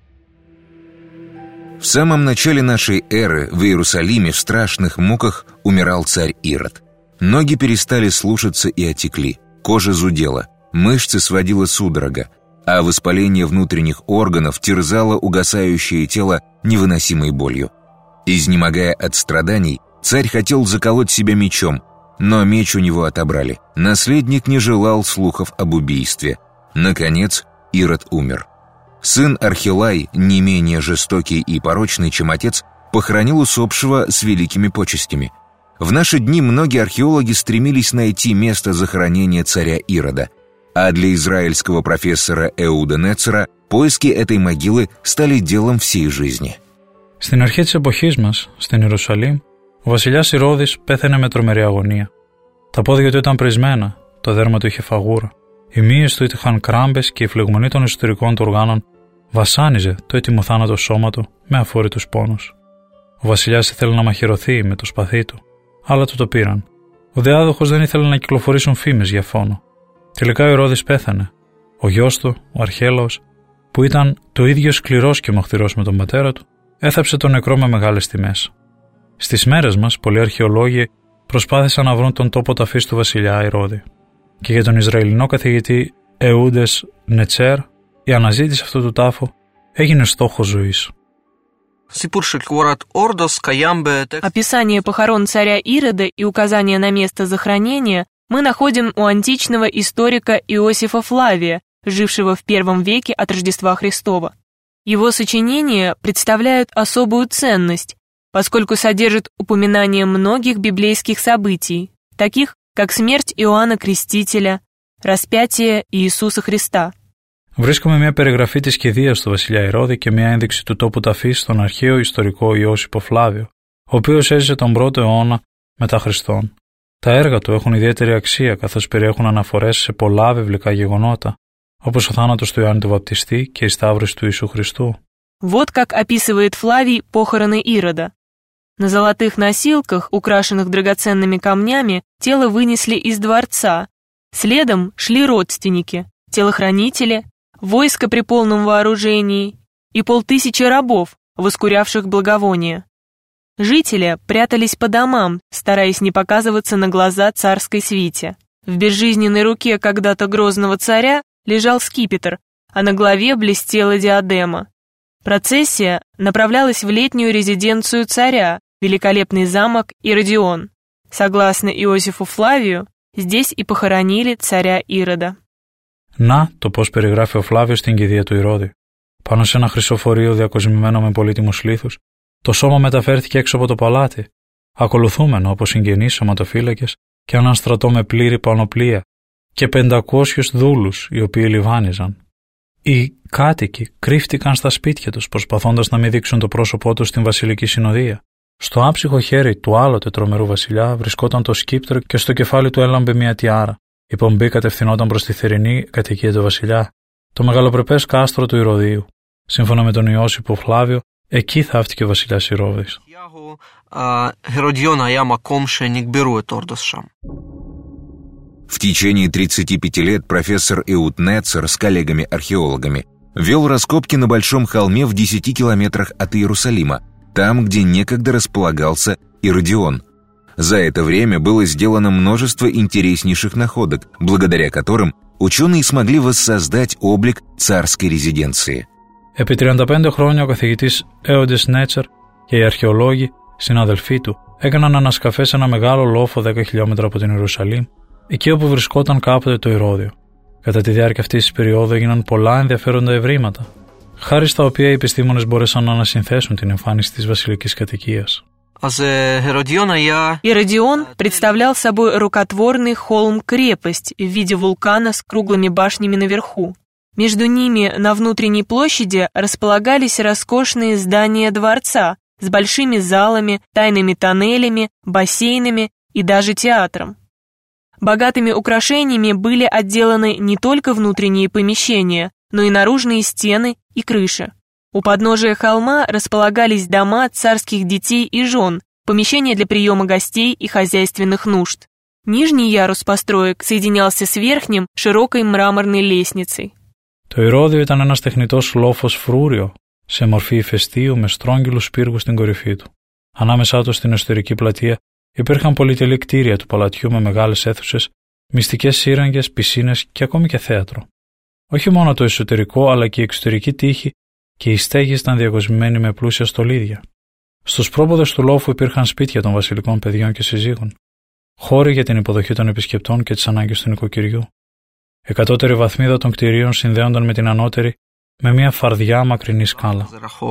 В самом начале нашей эры в Иерусалиме в страшных муках умирал царь Ирод. Ноги перестали слушаться и отекли, кожа зудела, мышцы сводила судорога, а воспаление внутренних органов терзало угасающее тело невыносимой болью. Изнемогая от страданий, царь хотел заколоть себя мечом, но меч у него отобрали. Наследник не желал слухов об убийстве. Наконец, Ирод умер. Сын Архилай, не менее жестокий и порочный, чем отец, похоронил усопшего с великими почестями. В наши дни многие археологи стремились найти место захоронения царя Ирода, а для израильского профессора Эуда Нецера поиски этой могилы стали делом всей жизни. Στην αρχή της εποχής μας, στην Ιερουσαλήμ, ο βασιλιάς Ηρώδης πέθανε με τρομερή αγωνία. Τα πόδια του ήταν πρισμένα, το δέρμα του είχε φαγούρα. Οι μύες του είχαν κράμπες και η φλεγμονή των εσωτερικών του οργάνων βασάνιζε το έτοιμο θάνατο σώμα του με αφόρητους πόνους. Ο βασιλιάς ήθελε να μαχαιρωθεί με το σπαθί του, αλλά του το πήραν. Ο διάδοχος δεν ήθελε να κυκλοφορήσουν φήμες για φόνο. Τελικά ο Ηρώδης πέθανε. Ο γιος του, ο Αρχέλαος, που ήταν το ίδιο σκληρός και μοχθηρός με τον πατέρα του, έθαψε τον νεκρό με μεγάλες τιμές. Στις μέρες μας, πολλοί αρχαιολόγοι προσπάθησαν να βρουν τον τόπο ταφής του βασιλιά Ηρώδη. Και για τον Ισραηλινό καθηγητή Εούντες Νετσέρ, η αναζήτηση αυτού του τάφου έγινε στόχος ζωής. Описание похорон царя Ирода и указание на место захоронения мы находим у античного историка Иосифа Флавия, жившего в первом веке от Рождества Христова. Его сочинения представляют особую ценность, поскольку содержат упоминания многих библейских событий, таких как смерть Иоанна Крестителя, распятие Иисуса Христа. Βρίσκουμε μια περιγραφή της κηδείας του βασιλιά Ηρώδη και μια ένδειξη του τόπου ταφής στον αρχαίο ιστορικό Ιώσιπο Φλάβιο, ο οποίος έζησε τον πρώτο αιώνα μετά Χριστόν. Τα έργα του έχουν ιδιαίτερη αξία καθώς περιέχουν αναφορές σε πολλά βιβλικά γεγονότα, όπως ο θάνατος του Ιωάννη του Βαπτιστή και η σταύρωση του Ιησού Χριστού. Вот как описывает Флавий похороны Ирода. На золотых носилках, украшенных драгоценными камнями, тело вынесли из дворца. Следом шли родственники, телохранители, войско при полном вооружении и полтысячи рабов, воскурявших благовония. Жители прятались по домам, стараясь не показываться на глаза царской свите. В безжизненной руке когда-то грозного царя лежал скипетр, а на голове блестела диадема. Процессия направлялась в летнюю резиденцию царя, великолепный замок Иродион. Согласно Иосифу Флавию, здесь и похоронили царя Ήρωδα. Να το πώς περιγράφει ο Φλάβιος στην κηδεία του Ηρώδη. Πάνω σε ένα χρυσό φορείο διακοσμημένο με πολύτιμους λίθους, το σώμα μεταφέρθηκε έξω από το παλάτι, ακολουθούμενο από συγγενείς σωματοφύλακες και έναν στρατό με πλήρη πανοπλία και πεντακόσιους δούλους οι οποίοι λιβάνιζαν. Οι κάτοικοι κρύφτηκαν στα σπίτια τους προσπαθώντας να μην δείξουν το πρόσωπό τους στην βασιλική συνοδεία. Στο άψυχο χέρι του άλλοτε τρομερού βασιλιά βρισκόταν το σκύπτρο και στο κεφάλι του έλαμπε μια τιάρα. Η πομπή κατευθυνόταν προς τη θερινή κατοικία του βασιλιά, το μεγαλοπρεπές κάστρο του Ηρωδίου. Σύμφωνα με τον Ιώσυπο Φλάβιο, εκεί θαύτηκε ο βασιλιάς Ηρώδης. В течение тридцати пяти лет профессор Эуд Нецер с коллегами-археологами вел раскопки на большом холме в десяти километрах от Иерусалима, там, где некогда располагался Иродион. За это время было сделано множество интереснейших находок, благодаря которым ученые смогли воссоздать облик царской резиденции. Επί τριάντα πέντε χρόνια ο καθηγητής Έοντες Νέτσερ και οι αρχαιολόγοι, συναδελφοί του, έκαναν ανασκαφές σε ένα μεγάλο λόφο δέκα χιλιόμετρα από την Ιερουσαλήμ, εκεί όπου βρισκόταν κάποτε το Ηρώδιο. Κατά τη διάρκεια αυτής της περίοδου έγιναν πολλά ενδιαφέροντα ευρήματα, χάρη στα οποία οι επιστήμονες μπόρεσαν να ανασυνθέσουν την εμφάνιση της βασιλικής κατοικίας. Иродион представлял собой рукотворный холм-крепость в виде вулкана с круглыми башнями наверху. Между ними на внутренней площади располагались роскошные здания дворца с большими залами, тайными тоннелями, бассейнами и даже театром. Богатыми украшениями были отделаны не только внутренние помещения, но и наружные стены и крыши. У подножия холма располагались дома царских детей и жен, помещения для приема гостей и хозяйственных нужд. Нижний ярус построек соединялся с верхним широкой мраморной лестницей. Το Ηρώδιο ήταν ένας τεχνητός λόφος φρούριο, σε μορφή ηφαιστείου με στρόγγυλους πύργους στην κορυφή του. Ανάμεσά του στην εσωτερική πλατεία υπήρχαν πολυτελή κτίρια του παλατιού με μεγάλες αίθουσες, μυστικές σύραγγες, πισίνες και ακόμη και θέατρο. Όχι μόνο το εσωτερικό, αλλά και η εξωτερική τείχη και οι στέγες ήταν διακοσμημένοι με πλούσια στολίδια. Στους πρόποδες του λόφου υπήρχαν σπίτια των βασιλικών παιδιών και συζύγων, χώροι για την υποδοχή των επισκεπτών και τις ανάγκες του νοικοκυριού. Η κατώτερη βαθμίδα των κτηρίων συνδέονταν με την ανώτερη με μια φαρδιά μακρινή σκάλα.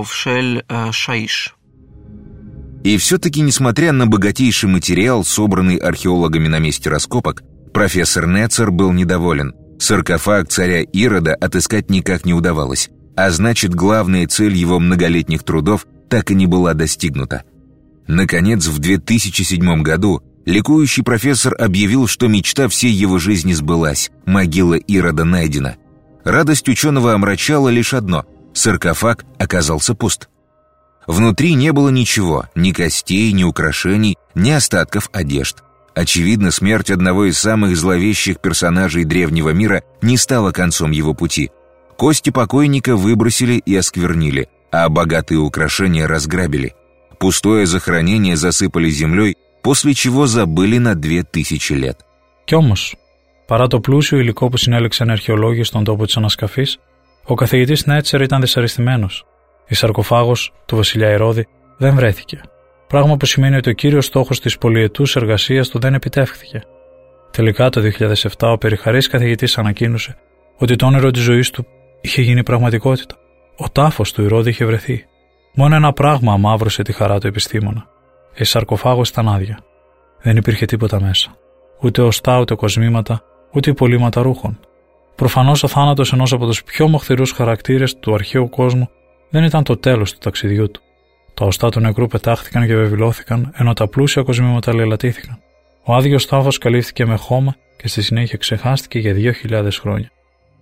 И все-таки, несмотря на богатейший материал, собранный археологами на месте раскопок, профессор Нецер был недоволен. Саркофаг царя Ирода отыскать никак не удавалось, а значит, главная цель его многолетних трудов так и не была достигнута. Наконец, в две тысячи седьмом году ликующий профессор объявил, что мечта всей его жизни сбылась – могила Ирода найдена. Радость ученого омрачала лишь одно – саркофаг оказался пуст. Внутри не было ничего, ни костей, ни украшений, ни остатков одежд. Очевидно, смерть одного из самых зловещих персонажей древнего мира не стала концом его пути. Кости покойника выбросили и осквернили, а богатые украшения разграбили. Пустое захоронение засыпали землей, после чего забыли на две тысячи лет. Κι όμως, παρά το πλούσιο υλικό που συνέλεξαν οι αρχαιολόγοι στον τόπο της ανασκαφής, ο καθηγητής Νέτσερ ήταν δυσαρεστημένος. Η σαρκοφάγος του βασιλιά Ηρώδη δεν βρέθηκε. Πράγμα που σημαίνει ότι ο κύριος στόχος της πολυετούς εργασίας του δεν επιτεύχθηκε. Τελικά το δύο χιλιάδες επτά ο περιχαρής καθηγητής ανακοίνωσε ότι το όνειρο της ζωής του είχε γίνει πραγματικότητα. Ο τάφος του Ηρώδη είχε βρεθεί. Μόνο ένα πράγμα αμαύρωσε τη χαρά του επιστήμονα. Η σαρκοφάγος ήταν άδεια. Δεν υπήρχε τίποτα μέσα. Ούτε οστά, ούτε κοσμήματα, ούτε υπολείμματα ρούχων. Προφανώς ο θάνατος ενός από τους πιο μοχθηρούς χαρακτήρες του αρχαίου κόσμου δεν ήταν το τέλος του ταξιδιού του. Τα οστά του νεκρού πετάχτηκαν και βεβηλώθηκαν, ενώ τα πλούσια κοσμήματα λαιλατήθηκαν. Ο άδειος τάφος καλύφθηκε με χώμα και στη συνέχεια ξεχάστηκε για δύο χιλιάδες χρόνια.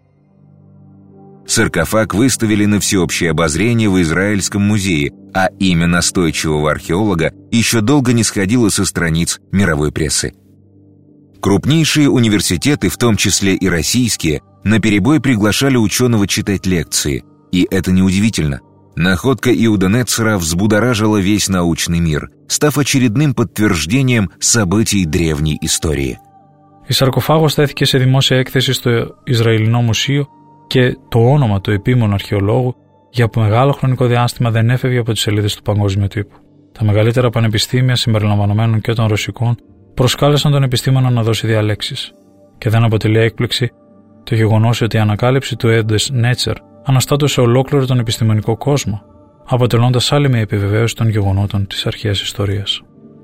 Саркофаг выставили на всеобщее обозрение в Израильском музее, а имя настойчивого археолога еще долго не сходило со страниц мировой прессы. Крупнейшие университеты, в том числе и российские, наперебой приглашали ученого читать лекции. И это неудивительно. Находка Иуда Нецера взбудоражила весь научный мир, став очередным подтверждением событий древней истории. Η σαρκοφάγος θέθηκε σε δημόσια έκθεση στο Ισραηλινό Μουσείο και το όνομα του επίμονου αρχαιολόγου για μεγάλο χρονικό διάστημα δεν έφευγε από τις σελίδες του παγκόσμιου τύπου. Τα μεγαλύτερα πανεπιστήμια, συμπεριλαμβανομένων και των ρωσικών, προσκάλεσαν τον επιστήμονα να δώσει διαλέξεις. Και δεν αποτελεί έκπληξη το γεγονός ότι η ανακάλυψη του Έντες Νέτσερ αναστάτωσε ολόκληρο τον επιστημονικό κόσμο, αποτελώντας άλλη μια επιβεβαίωση των γεγονότων της αρχαίας ιστορίας.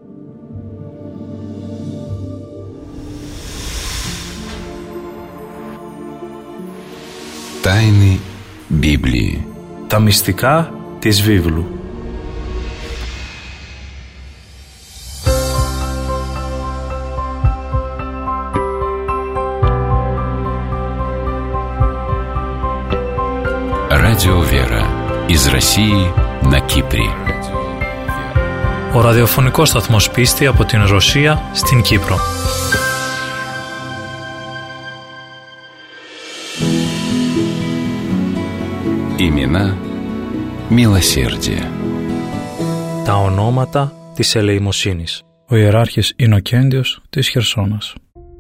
Τάινη Біблії. Τα μυστικά της βίβλου. Радио Вера. Из России на Кипре. Ο ραδιοφωνικός σταθμός Πίστη από την Ρωσία στην Κύπρο. Имена Μилосердия. Τα ονόματα της ελεημοσύνης. Ο ιεράρχης Иннокентиус της Χερσόνας.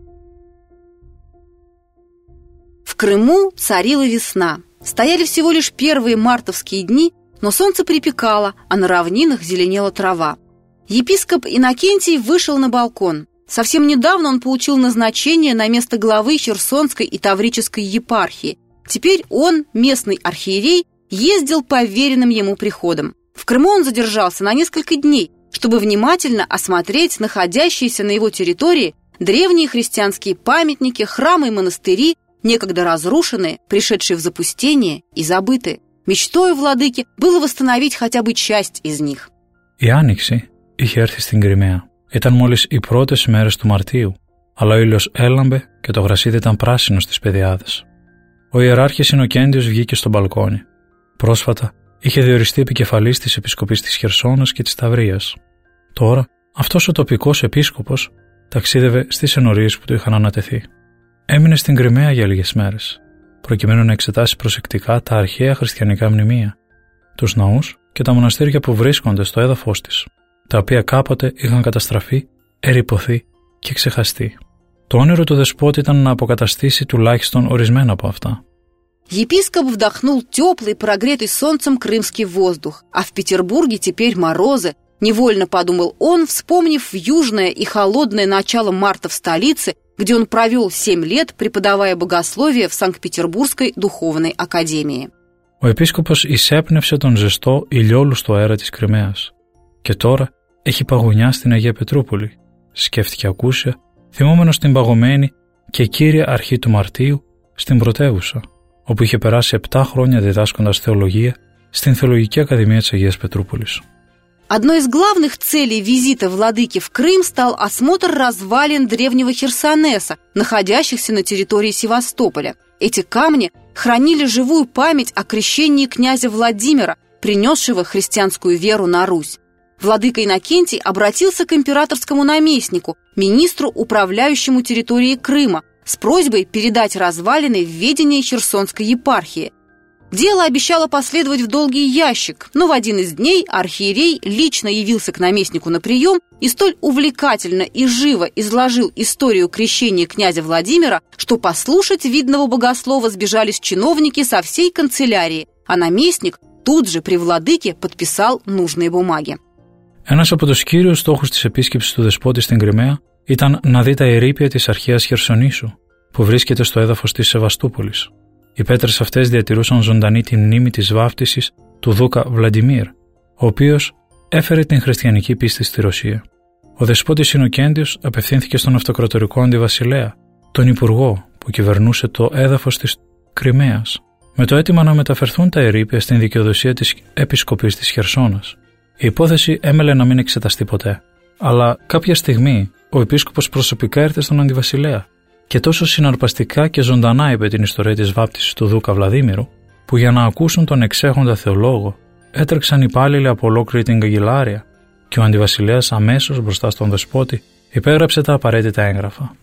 В Крыму царила весна. Стояли всего лишь первые мартовские дни, но солнце припекало, а на равнинах зеленела трава. Епископ Иннокентий вышел на балкон. Совсем недавно он получил назначение на место главы Херсонской и Таврической епархии. Теперь он, местный архиерей, ездил по веренным ему приходам. В Крыму он задержался на несколько дней, чтобы внимательно осмотреть находящиеся на его территории древние христианские памятники, храмы и монастыри, некогда разрушенные, пришедшие в запустение и забытые. Мечтою владыки было восстановить хотя бы часть из них. Η Άνοιξη είχε έρθει στην Κριμαία. Ήταν μόλις οι πρώτες μέρες του Μαρτίου, αλλά ο ήλιος έλαμπε και το γρασίδι ήταν πράσινο στις πεδιάδες. Ο ιεράρχης Ιννοκέντιος βγήκε στο μπαλκόνι. Πρόσφατα είχε διοριστεί επικεφαλής της Επισκοπής της Χερσόνας και της Ταυρίας. Τώρα αυτός ο τοπικός επίσκοπος ταξίδευε στις ενορίες που του είχαν ανατεθεί. Έμεινε στην Κριμαία για λίγες μέρες, προκειμένου να εξετάσει προσεκτικά τα αρχαία χριστιανικά μνημεία, τους ναούς και τα μοναστήρια που βρίσκονται στο έδαφος της, τα οποία κάποτε είχαν καταστραφεί, ερειποθεί και ξεχαστεί. Το όνειρο του δεσπότη ήταν να αποκαταστήσει τουλάχιστον ορισμένα από αυτά. Епископ вдохнул теплый, прогретый солнцем крымский воздух, а в Петербурге теперь морозы. Невольно подумал он, вспомнив южное и холодное начало марта в столице, где он провел семь лет, преподавая bogoslovие в Санкт-Петербургской духовной академии. Ο επίσκοπος εισέπνευσε τον ζεστό ηλιόλουστο αέρα της Κριμαίας και τώρα έχει παγωνιά στην Αγία Πετρούπολη, σκέφτηκε ακούσια, θυμόμενος την παγωμένη και κύρια αρχή του Μαρτίου στην πρωτεύουσα, όπου είχε περάσει επτά χρόνια διδάσκοντας θεολογία στην Θεολογική Ακαδημία της Αγίας Πετρούπολης. Одной из главных целей визита владыки в Крым стал осмотр развалин древнего Херсонеса, находящихся на территории Севастополя. Эти камни хранили живую память о крещении князя Владимира, принесшего христианскую веру на Русь. Владыка Иннокентий обратился к императорскому наместнику, министру, управляющему территорией Крыма, с просьбой передать развалины в ведение Херсонской епархии. Дело обещало последовать в долгий ящик, но в один из дней архиерей лично явился к наместнику на прием и столь увлекательно и живо изложил историю крещения князя Владимира, что послушать видного богослова сбежались чиновники со всей канцелярии, а наместник тут же при владыке подписал нужные бумаги. Ένας από τους κύριους στόχους της επίσκεψης του δεσπότη στην Κριμαία ήταν να δει τα ερείπια της αρχαίας Χερσονήσου, που βρίσκεται στο έδαφος της Σεβαστούπολης. Οι πέτρες αυτές διατηρούσαν ζωντανή τη μνήμη της βάφτισης του Δούκα Βλαντιμίρ, ο οποίος έφερε την χριστιανική πίστη στη Ρωσία. Ο δεσπότης Ιννοκέντιος απευθύνθηκε στον αυτοκρατορικό αντιβασιλέα, τον υπουργό που κυβερνούσε το έδαφος της Κριμαίας, με το αίτημα να μεταφερθούν τα ερείπια στην δικαιοδοσία της Επισκοπής της Χερσόνας. Η υπόθεση έμελε να μην εξεταστεί ποτέ, αλλά κάποια στιγμή ο επίσκοπος προσωπικά ήρθε στον αντιβασιλέα και τόσο συναρπαστικά και ζωντανά είπε την ιστορία της βάπτισης του Δούκα Βλαδίμηρου, που για να ακούσουν τον εξέχοντα θεολόγο έτρεξαν υπάλληλοι από ολόκληρη την καγκελάρια και ο αντιβασιλέας αμέσως μπροστά στον δεσπότη υπέγραψε τα απαραίτητα έγγραφα.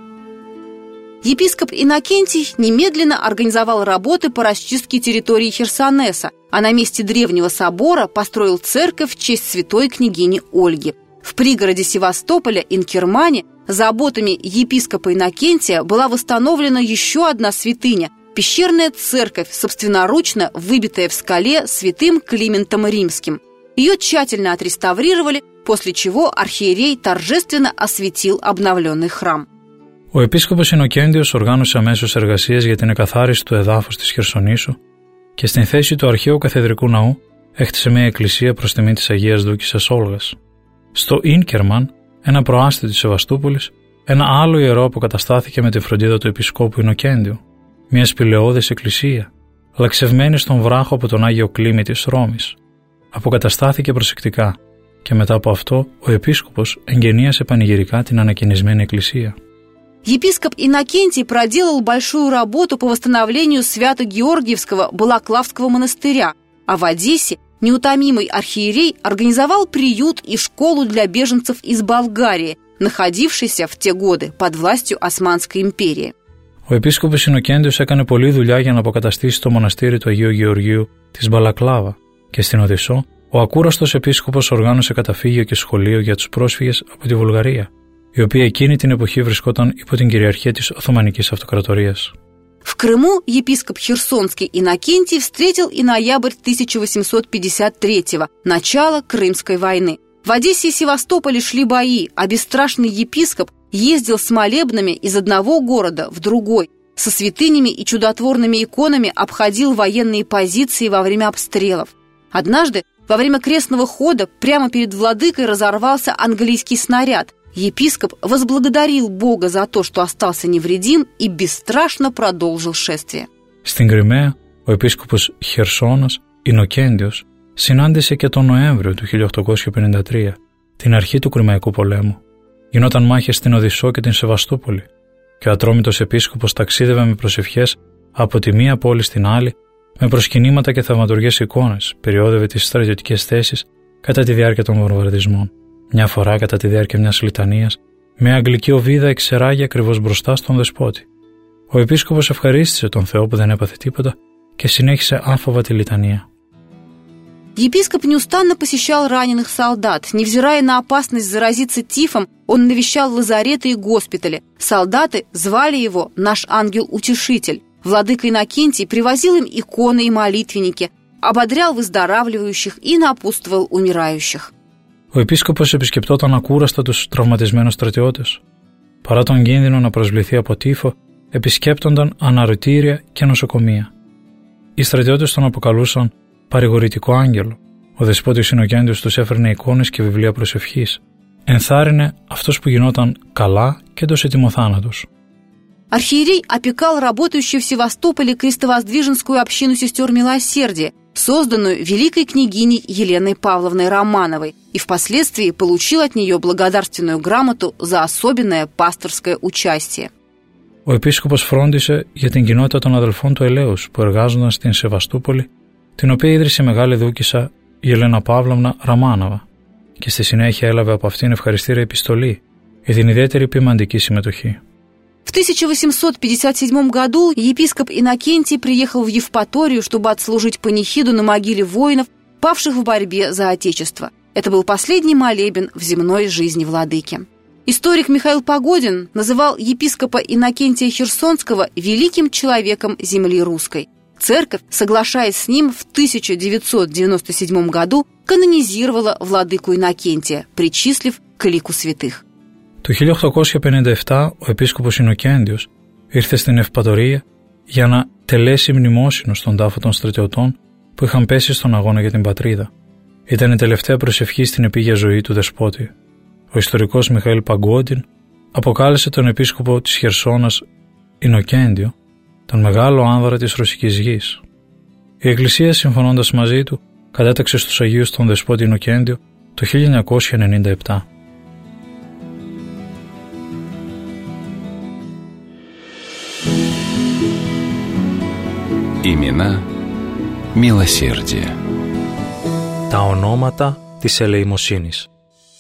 Епископ Иннокентий немедленно организовал работы по расчистке территории Херсонеса, а на месте древнего собора построил церковь в честь святой княгини Ольги. В пригороде Севастополя, Инкермане, заботами епископа Иннокентия была восстановлена еще одна святыня – пещерная церковь, собственноручно выбитая в скале святым Климентом Римским. Ее τщательно отреставрировали, после чего архиерей торжественно осветил обновленный храм. Ο επίσκοπος Ινοκέντιος οργάνωσε αμέσως εργασίες για την εκαθάριση του εδάφους της Χερσονήσου και στην θέση του αρχαίου καθεδρικού ναού έχτισε μια εκκλησία προς τιμή της Αγίας Δούκισσας Όλγας. Στο Ίνκερμαν, ένα προάστιο της Σεβαστούπολης, ένα άλλο ιερό αποκαταστάθηκε με τη φροντίδα του επισκόπου Ινοκέντιου, μια σπηλαιώδης εκκλησία, λαξευμένη στον βράχο από τον Άγιο Κλίμη της Ρώμης. Αποκαταστάθηκε προσεκτικά και μετά από αυτό ο επίσκοπος εγγενίασε πανηγυρικά την ανακαινισμένη εκκλησία. Епископ Иннокентий проделал большую работу по восстановлению Свято-Георгиевского Балаклавского монастыря, а в Одессе неутомимый архиерей организовал приют и школу для беженцев из Болгарии, находившейся в те годы под властью Османской империи. Ο επίσκοπος Ινοκέντιος έκανε πολλή δουλειά για να αποκαταστήσει το μοναστήρι του Αγίου Γεωργίου της Μπαλακλάβα και στην Οδυσσό ο ακούραστος επίσκοπος οργάνωσε καταφύγιο και σχολείο για τους πρόσφυγες από τη Βουλγαρία, η οποία εκείνη την εποχή βρισκόταν υπό την κυριαρχία της Οθωμανικής Αυτοκρατορίας. В Крыму епископ Херсонский Иннокентий встретил и ноябрь тысяча восемьсот пятьдесят третьего, начало Крымской войны. В Одессе и Севастополе шли бои, а бесстрашный епископ ездил с молебнами из одного города в другой, со святынями и чудотворными иконами обходил военные позиции во время обстрелов. Однажды, во время крестного хода, прямо перед владыкой разорвался английский снаряд. Епископ возблагодарил Бога за то, что остался невредим, и бесстрашно продолжил шествие. Στην Κριμαία, ο επίσκοπος Χερσόνας Ινοκέντιος συνάντησε και τον Νοέμβριο του χίλια οκτακόσια πενήντα τρία, την αρχή του Κριμαϊκού πολέμου. Γινόταν μάχες στην Οδυσσό και την Σεβαστούπολη και ο ατρόμητος επίσκοπος ταξίδευε με προσευχές από τη μία πόλη στην άλλη, με προσκυνήματα και θαυματουργές εικόνες, περιόδευε τις στρατιωτικές θέσεις κατά τη διάρκεια των βομβαρδισμών. Μια φορά, κατά τη διάρκεια μιας λιτανίας, μια αγγλική οβίδα εξεράγει ακριβώς μπροστά στον δεσπότη. Ο επίσκοπος ευχαρίστησε τον Θεό που δεν έπαθε τίποτα και συνέχισε άφοβα τη λιτανία. Епископ неустанно посещал раненых солдат. Невзирая на опасность заразиться тифом, он навещал лазареты и госпитали. Солдаты звали его «наш ангел-утешитель». Владыка Иннокентий привозил им иконы и молитвенники, ободрял выздоравливающих и напутствовал умирающих. Ο επίσκοπος επισκεπτόταν ακούραστα τους τραυματισμένους στρατιώτες. Παρά τον κίνδυνο να προσβληθεί από τύφο, επισκέπτονταν αναρρωτήρια και νοσοκομεία. Οι στρατιώτες τον αποκαλούσαν παρηγορητικό άγγελο. Ο δεσπότης Ινοκέντιος τους έφερνε εικόνες και βιβλία προσευχής. Ενθάρρυνε αυτός που γινόταν καλά και τους ετοιμοθάνατος. Архиерей опекал работающую в Севастополе крестовоздвиженскую общину сестер Милосердия, созданную великой княгиней Еленой Павловной Романовой, и впоследствии получил от нее благодарственную грамоту за особенное пасторское участие. Ο επίσκοπος φρόντισε για την κοινότητα των αδελφών του Ελέους που εργάζονταν στην Σεβαστούπολη, την οποία ίδρυσε η Μεγάλη Δούκισσα η Ελένα Παύλовна Романова και στη συνέχεια έλαβε από αυτήν ευχαριστήρια επιστολή για την ιδιαίτερη ποιμαντική συμμετοχή. В тысяча восемьсот пятьдесят седьмом году епископ Иннокентий приехал в Евпаторию, чтобы отслужить панихиду на могиле воинов, павших в борьбе за Отечество. Это был последний молебен в земной жизни владыки. Историк Михаил Погодин называл епископа Иннокентия Херсонского великим человеком земли русской. Церковь, соглашаясь с ним, в тысяча девятьсот девяносто седьмом году канонизировала владыку Иннокентия, причислив к лику святых. Το χίλια οκτακόσια πενήντα επτά ο επίσκοπος Ινοκέντιος ήρθε στην Ευπατορία για να τελέσει μνημόσυνο στον τάφο των στρατιωτών που είχαν πέσει στον αγώνα για την πατρίδα. Ήταν η τελευταία προσευχή στην επίγεια ζωή του δεσπότη. Ο ιστορικός Μιχαήλ Παγκόντιν αποκάλεσε τον επίσκοπο της Χερσόνας Ινοκέντιο τον μεγάλο άνδρα της ρωσικής γης. Η Εκκλησία, συμφωνώντας μαζί του, κατέταξε στους Αγίους τον δεσπότη Ινοκέντιο το χίλια εννιακόσια ενενήντα επτά. Имена μилосердия. Τα ονόματα της ελεημοσύνης.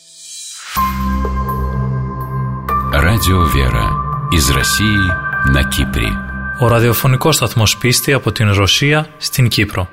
Радио Вера из России на Кипре. Ο ραδιοφωνικός σταθμός Πίστη από την Ρωσία στην Κύπρο.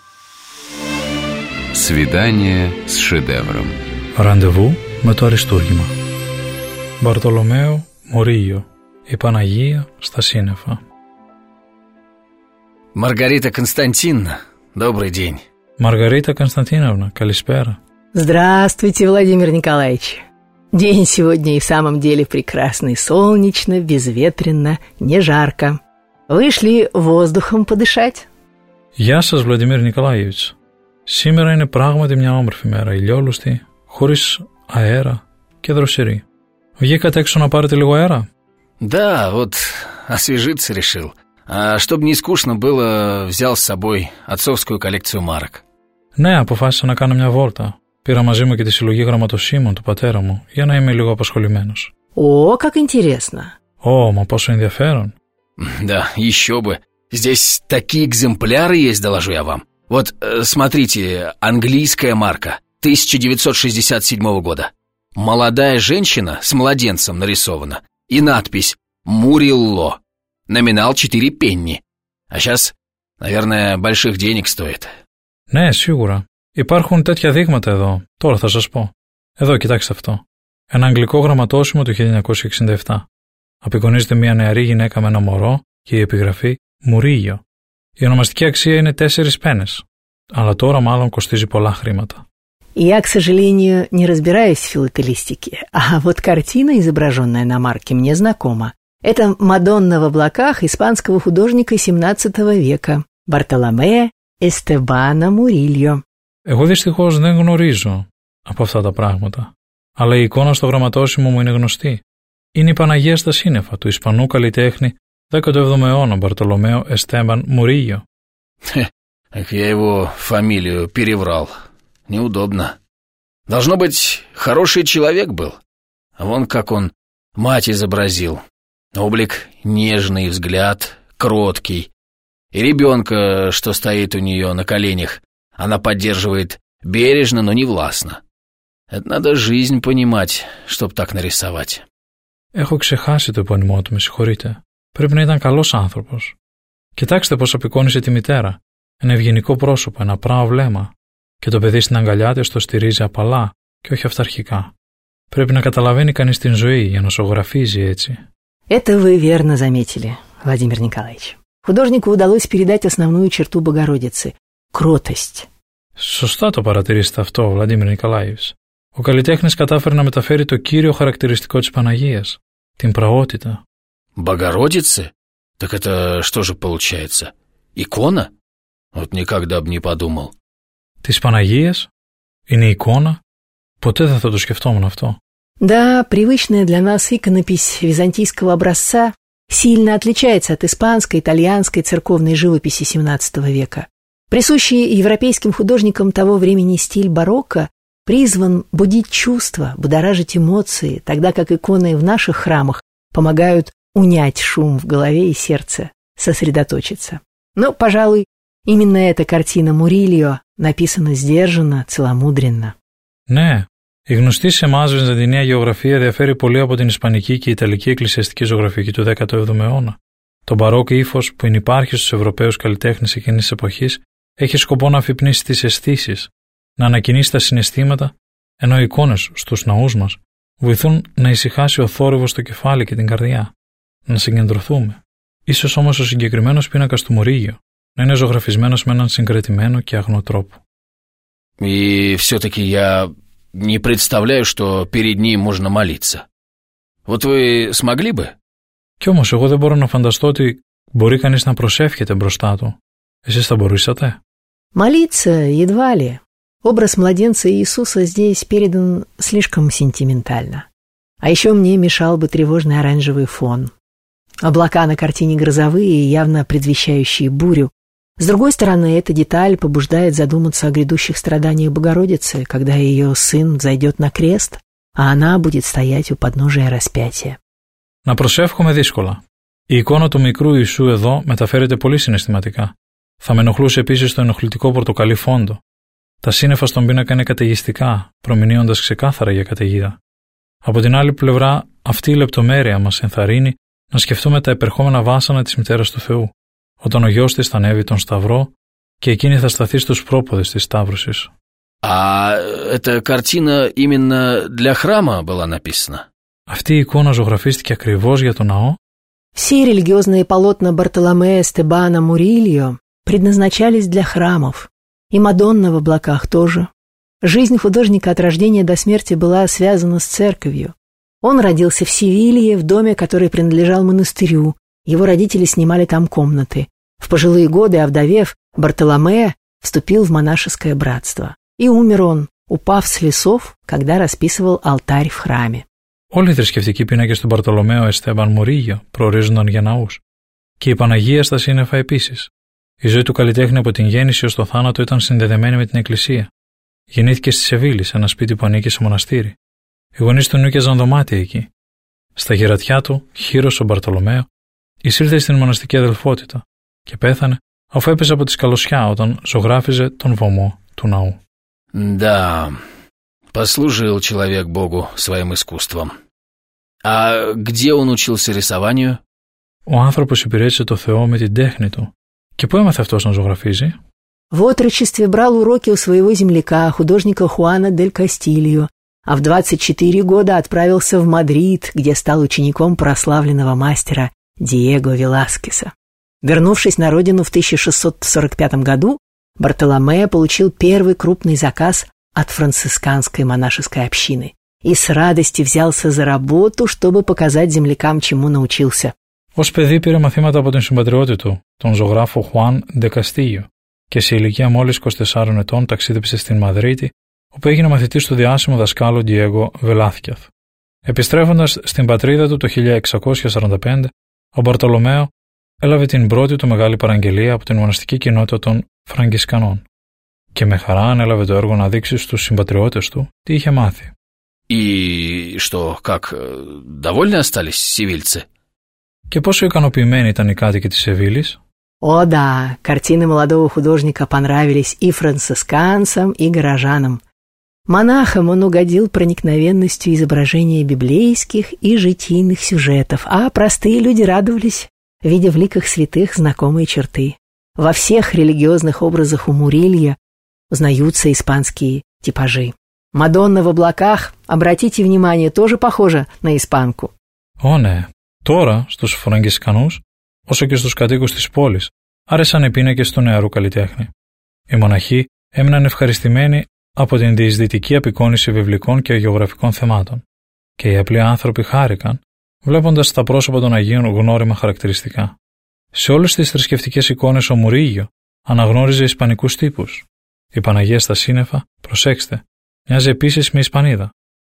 Свидание с шедевром. Ραντεβού με το αριστούργημα. Μπαρτολομαίο Μουρίγιο. Η Παναγία στα σύννεφα. Маргарита Константиновна, добрый день. Маргарита Константиновна, калиспера. Здравствуйте, Владимир Николаевич. День сегодня и в самом деле прекрасный, солнечно, безветренно, не жарко. Вышли воздухом подышать. Γεια σας, Βλαντιμίρ Νικολάιεβιτς. Σήμερα είναι πράγματι μια όμορφη μέρα, ηλιόλουστη, χωρίς αέρα και δροσερή. Βγήκατε έξω να πάρετε λίγο αέρα? Да, вот освежиться решил. А чтобы не скучно было, взял с собой отцовскую коллекцию марок. Ναι, αποφάσισα να κάνω μια βόλτα. Πήρα μαζί μου και τη συλλογή γραμματοσύμων του πατέρα μου για να είμαι λίγο απασχολημένος. О, как интересно. Ω, μα πόσο ενδιαφέρον. Да, еще бы. Здесь такие экземпляры есть, доложу я вам. Вот, смотрите, английская марка тысяча девятьсот шестьдесят седьмого года. Молодая женщина с младенцем нарисована. И надпись «Мурилло». Номинал четыре пенни. А сейчас, наверное, больших денег стоит. Ναι, σίγουρα. Υπάρχουν τέτοια δείγματα εδώ. Τώρα θα σας πω. Εδώ, κοιτάξτε αυτό. Ένα αγγλικό γραμματόσημο του χίλια εννιακόσια εξήντα επτά. Απεικονίζεται μια νεαρή γυναίκα με ένα μωρό και η επιγραφή Μουρίγιο. Η ονομαστική αξία είναι τέσσερις πένες. Αλλά τώρα μάλλον κοστίζει πολλά χρήματα. Я, к сожалению, не разбираюсь в филателистике, а вот картина, изображенная на марке, мне знакома. Это Мадонна в облаках испанского художника семнадцатого века Бартоломея Эстебана Мурильо. Εγώ δυστυχώς δεν γνωρίζω από αυτά τα πράγματα. Αλλά η εικόνα στο γραμματόσημο μου είναι γνωστή. Είναι η Παναγία στα σύννεφα του Ισπανού καλλιτέχνη δέκατο έβδομο αιώνα Μπαρτολομέο Εστέμπαν Μουρίγιο. Эх, я его фамилию переврал. Неудобно. Должно быть, хороший человек был. А вон как он мать изобразил. Облик нежный, взгляд кроткий. И ребенка, что стоит у нее на коленях, она поддерживает бережно, но не властно. Это надо жизнь понимать, чтоб так нарисовать. Έχω ξεχάσει το επώνυμό του, με συγχωρείτε. Πρέπει να ήταν καλός άνθρωπος. Κοιτάξτε πώς απεικόνισε τη μητέρα. Ένα ευγενικό πρόσωπο, ένα πράο βλέμμα. Και το παιδί στην αγκαλιά της το στηρίζει απαλά και όχι αυταρχικά. Πρέπει να καταλαβαίνει κανείς την ζωή για να ζωγραφίζει έτσι. Это вы верно заметили, Владимир Николаевич. Художнику удалось передать основную черту Богородицы – кротость. Σωστά το παρατηρήσετε αυτό, Βλαντίμιρ Νικολάιεβιτς. Ο καλλιτέχνης κατάφερε να μεταφέρει το κύριο χαρακτηριστικό της Παναγίας, την πραότητα. Богородицы? Так это что же получается? Икона? Вот никогда бы не подумал. Της Παναγίας? Είναι εικόνα? Ποτέ δεν θα το σκεφτόμουν αυτό. Да, привычная для нас иконопись византийского образца сильно отличается от испанской, итальянской церковной живописи семнадцатого века. Присущий европейским художникам того времени стиль барокко призван будить чувства, будоражить эмоции, тогда как иконы в наших храмах помогают унять шум в голове и сердце, сосредоточиться. Но, пожалуй, именно эта картина Мурильо написана сдержанно, целомудренно. Ναι, η γνωστή σε εμάς βυζαντινή γεωγραφία διαφέρει πολύ από την ισπανική και ιταλική εκκλησιαστική ζωγραφική του δέκατου έβδομου αιώνα. Το μπαρόκο ύφος που ενυπάρχει στους Ευρωπαίους καλλιτέχνες εκείνης της εποχής έχει σκοπό να αφυπνίσει τις αισθήσεις, να ανακοινήσει τα συναισθήματα, ενώ οι εικόνες στους ναούς μας βοηθούν να ησυχάσει ο θόρυβος στο κεφάλι και την καρδιά, να συγκεντρωθούμε. Ίσως όμως ο συγκεκριμένος πίνακας του Μουρίγιο να είναι ζωγραφισμένος με έναν συγκρατημένο και αγνό τρόπο. И все-таки я не представляю, что перед ним можно молиться. Вот вы смогли бы? Κι όμως εγώ δεν μπορώ να φανταστώ ότι μπορεί κανείς να προσεύχεται μπροστά του. Εσείς θα μπορούσατε? Молиться едва ли. Образ младенца Иисуса здесь передан слишком сентиментально. А еще мне мешал бы тревожный оранжевый фон. Облака на картине грозовые, явно предвещающие бурю. С другой стороны, эта деталь побуждает задуматься о грядущих страданиях Богородицы, когда ее сын взойдет на крест, а она будет стоять у подножия распятия. Να προσεύχομαι δύσκολα. Η εικόνα του μικρού Ιησού εδώ μεταφέρεται πολύ συναισθηματικά. Θα με ενοχλούσε επίσης το ενοχλητικό πορτοκαλί φόντο. Τα σύννεφα στον πίνακα είναι καταιγιστικά, προμηνύοντας ξεκάθαρα για καταιγίδα. Από την άλλη πλευρά, αυτή η λεπτομέρεια μας ενθαρρύνει να σκεφτούμε τα επερχόμενα βάσανα της Μητέρας του Θεού, όταν ο γιος της θα ανέβει τον Σταυρό και εκείνη θα σταθεί στους πρόποδες της Σταύρωσης. А эта картина именно для храма была написана? Αυτή η εικόνα ζωγραφίστηκε ακριβώς για τον ναό? Все религиозные полотна Бартоломея Эстебана Мурильо предназначались для храмов. И Мадонна в облаках тоже. Жизнь художника от рождения до смерти была связана с церковью. Он родился в Севилье, в доме, который принадлежал монастырю. Его родители снимали там комнаты. В пожилые годы, овдовев, Бартоломео вступил в монашеское братство. И умер он, упав с лесов, когда расписывал алтарь в храме. Όλοι οι θρησκευτικοί πίνακες του Μπαρτολομαίο Εστέμπαν Μουρίγιο προορίζονταν για ναούς. Και η Παναγία στα σύννεφα επίσης. Η ζωή του καλλιτέχνη από την γέννηση ως το θάνατο ήταν συνδεδεμένη με την Εκκλησία. Γεννήθηκε στη Σεβίλη, σε ένα σπίτι που ανήκε σε μοναστήρι. Οι γονείς του νοίκιαζαν δωμάτια εκεί. Στα γερατιά του, χείρος ο Μπαρτολομαίο, εισήλθε στην μοναστική αδελφότητα και πέθανε αφού έπεσε από τη σκαλωσιά όταν ζωγράφιζε τον βωμό του ναού. Да, послужил человек Богу своим искусством. А где он учился рисованию? Ο άνθρωπος υπηρέτησε το Θεό με την τέχνη του. Και πού έμαθε αυτός να ζωγραφίζει? В отрочестве брал уроки у своего земляка, художника Хуана дель Кастильо, а в двадцать четыре года отправился в Мадрид, где стал учеником прославленного мастера Диего Веласкеса. Вернувшись на родину в тысяча шестьсот сорок пятом году, Бартоломео получил первый крупный заказ от францисканской монашеской общины и с радостью взялся за работу, чтобы показать землякам, чему научился. Ως παιδί πήρε μαθήματα από τον συμπατριώτη του, τον ζωγράφο Χουάν Ντε Καστίγιο, και σε ηλικία μόλις είκοσι τεσσάρων ετών ταξίδεψε στην Μαδρίτη, όπου έγινε μαθητής του διάσημου δασκάλου Ντιέγκο Βελάθκιαθ. Επιστρέφοντας στην πατρίδα του το χίλια εξακόσια σαράντα πέντε, ο Μπαρτολομαίο έλαβε την πρώτη του μεγάλη παραγγελία από την μοναστική κοινότητα των Φραγκισκανών και με χαρά ανέλαβε το έργο να δείξει στους συμπατριώτες του τι είχε μάθει. И что, как, довольны остались севильцы? Και πόσο ικανοποιημένοι ήταν οι κάτοικοι της Σεβίλης? О да, картины молодого художника понравились и францисканцам, и горожанам. Монахам он угодил проникновенностью изображения библейских и житийных сюжетов, а простые люди радовались, видя в ликах святых знакомые черты. Во всех религиозных образах у Мурильо узнаются испанские типажи. Мадонна в облаках, обратите внимание, тоже похожа на испанку. Ω ναι, τώρα στους Φραγκισκανούς, όσο και στους κατοίκους της πόλης, άρεσαν οι πίνακες του νεαρού καλλιτέχνη. Οι μοναχοί έμειναν ευχαριστημένοι από την διεισδυτική απεικόνιση βιβλικών και γεωγραφικών θεμάτων και οι απλοί άνθρωποι χάρηκαν, βλέποντας στα πρόσωπα των Αγίων γνώριμα χαρακτηριστικά. Σε όλες τις θρησκευτικές εικόνες ο Μουρίγιο αναγνώριζε ισπανικούς τύπους. Η Παναγία στα σύννεφα, προσέξτε, μοιάζει επίσης με Ισπανίδα.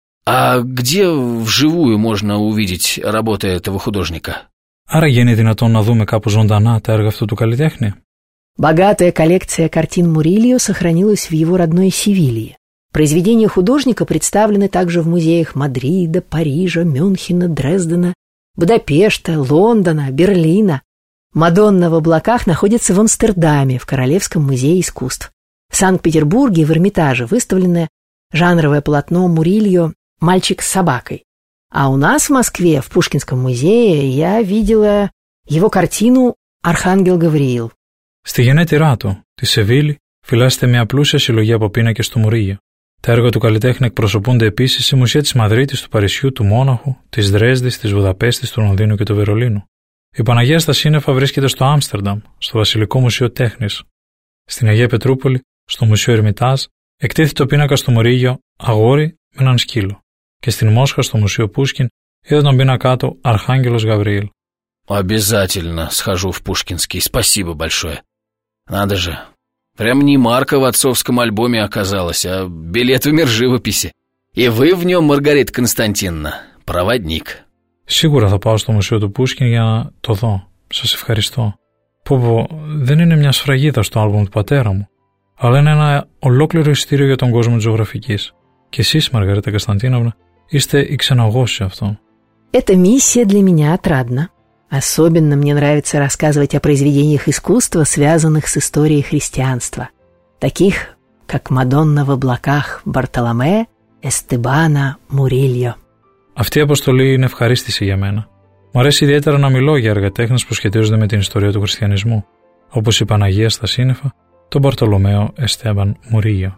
А где вживую можно увидеть работы этого художника? Άρα γίνει δυνατόν να δούμε κάπου ζωντανά τα έργα αυτού του καλλιτέχνη? Богатая коллекция картин Мурильо сохранилась в его родной Севилье. Произведения художника представлены также в музеях Мадрида, Парижа, Мюнхена, Дрездена, Будапешта, Лондона, Берлина. Мадонна в облаках находится в Амстердаме, в Королевском музее искусств. В Санкт-Петербурге в Эрмитаже выставлено жанровое полотно Мурильо «Мальчик с собакой». А у нас в Москве, в Пушкинском музее, я видела его картину «Архангел Гавриил». Στη γενέτειρά του, τη Σεβίλη, φυλάσσεται μια πλούσια συλλογή από πίνακες του Μουρίγιο. Τα έργα του καλλιτέχνη εκπροσωπούνται επίσης σε μουσεία της Μαδρίτης, του Παρισιού, του Μόναχου, της Δρέσδης, της Βουδαπέστης, του Λονδίνου και του Βερολίνου. Η Παναγία στα σύννεφα βρίσκεται στο Άμστερνταμ, στο Βασιλικό Μουσείο Τέχνης. Στην Αγία Πετρούπολη, στο Μουσείο Ερμιτάζ, εκτίθεται το πίνακα στο Μουρίγιο «Αγόρι με έναν σκύλο». Και στην Μόσχα, στο Μουσείο Πούσκιν, είδα τον πίνακά του «Αρχάγγελος Γαβριήλ». Обязательно схожу в Пушкинский, спасибо большое. Надо же, прям не марка в отцовском альбоме оказалась, а билет в мир живописи. И вы в нем, Маргарита Константиновна, проводник. Σίγουρα θα πάω στο Μουσείο του Πούσκιν για να το δω. Σας ευχαριστώ. Πω πω, δεν είναι μια σφραγίδα στο άλμπουμ του πατέρα μου, αλλά είναι ένα ολόκληρο εισιτήριο για τον κόσμο της ζωγραφικής. Και εσείς, Μαργαρίτα Κωνσταντίνοβνα, είστε η ξεναγώση σε αυτό. Эта миссия для меня отрадна. Особенно мне нравится рассказывать о произведениях искусства, связанных с историей христианства, таких как «Мадонна в облаках» Бартоломео Эстебана Мурильо. Αυτή η αποστολή είναι ευχαρίστηση για μένα. Μου αρέσει ιδιαίτερα να μιλώ για έργα τέχνης που σχετίζονται με την ιστορία του χριστιανισμού, όπως η Παναγία στα σύννεφα, τον Μπαρτολομαίο Εστέμπαν Μουρίγιο.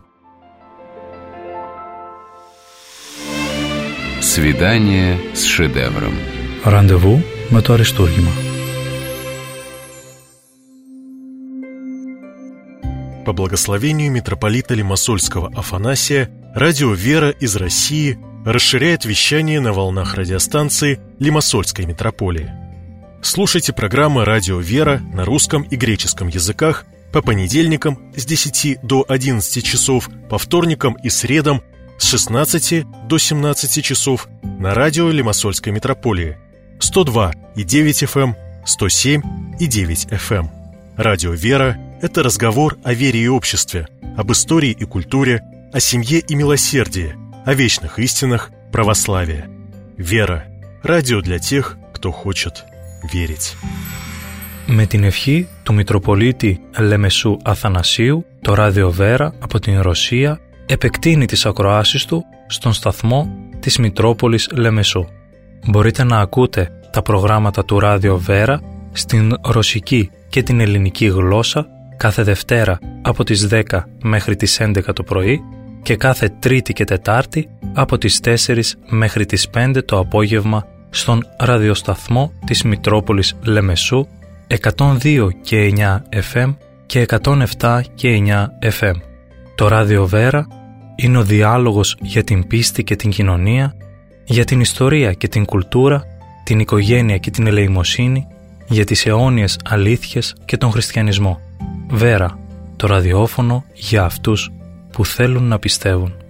Свидание с шедевром. Ραντεβού με το αριστούργημα. по благословению митрополита Лимассольского Афанасия, радио «Вера» из России расширяет вещание на волнах радиостанции Лимассольской митрополии. Слушайте программы «Радио Вера» на русском и греческом языках по понедельникам с десяти до одиннадцати часов, по вторникам и средам с шестнадцати до семнадцати часов на радио Лимассольской митрополии сто два и девять эф эм, сто семь и девять эф эм. Радио «Вера» — это разговор о вере и обществе, об истории и культуре, о семье и милосердии, о вечных истинах православия. «Вера» — радио для тех, кто хочет верить. Με την ευχή του Μητροπολίτη Λεμεσού Αθανασίου, το ράδιο Βέρα από την Ρωσία επεκτείνει τις ακροάσεις του στον σταθμό της Μητρόπολης Λεμεσού. Μπορείτε να ακούτε τα προγράμματα του ράδιο Βέρα στην ρωσική και την ελληνική γλώσσα κάθε Δευτέρα από τις δέκα μέχρι τις έντεκα το πρωί και κάθε Τρίτη και Τετάρτη από τις τέσσερις μέχρι τις πέντε το απόγευμα στον ραδιοσταθμό της Μητρόπολης Λεμεσού εκατόν δύο και εννιά εφ εμ και εκατόν επτά και εννιά εφ εμ. Το ράδιο Βέρα είναι ο διάλογος για την πίστη και την κοινωνία, για την ιστορία και την κουλτούρα, την οικογένεια και την ελεημοσύνη, για τις αιώνιες αλήθειες και τον χριστιανισμό. Βέρα, το ραδιόφωνο για αυτούς που θέλουν να πιστεύουν.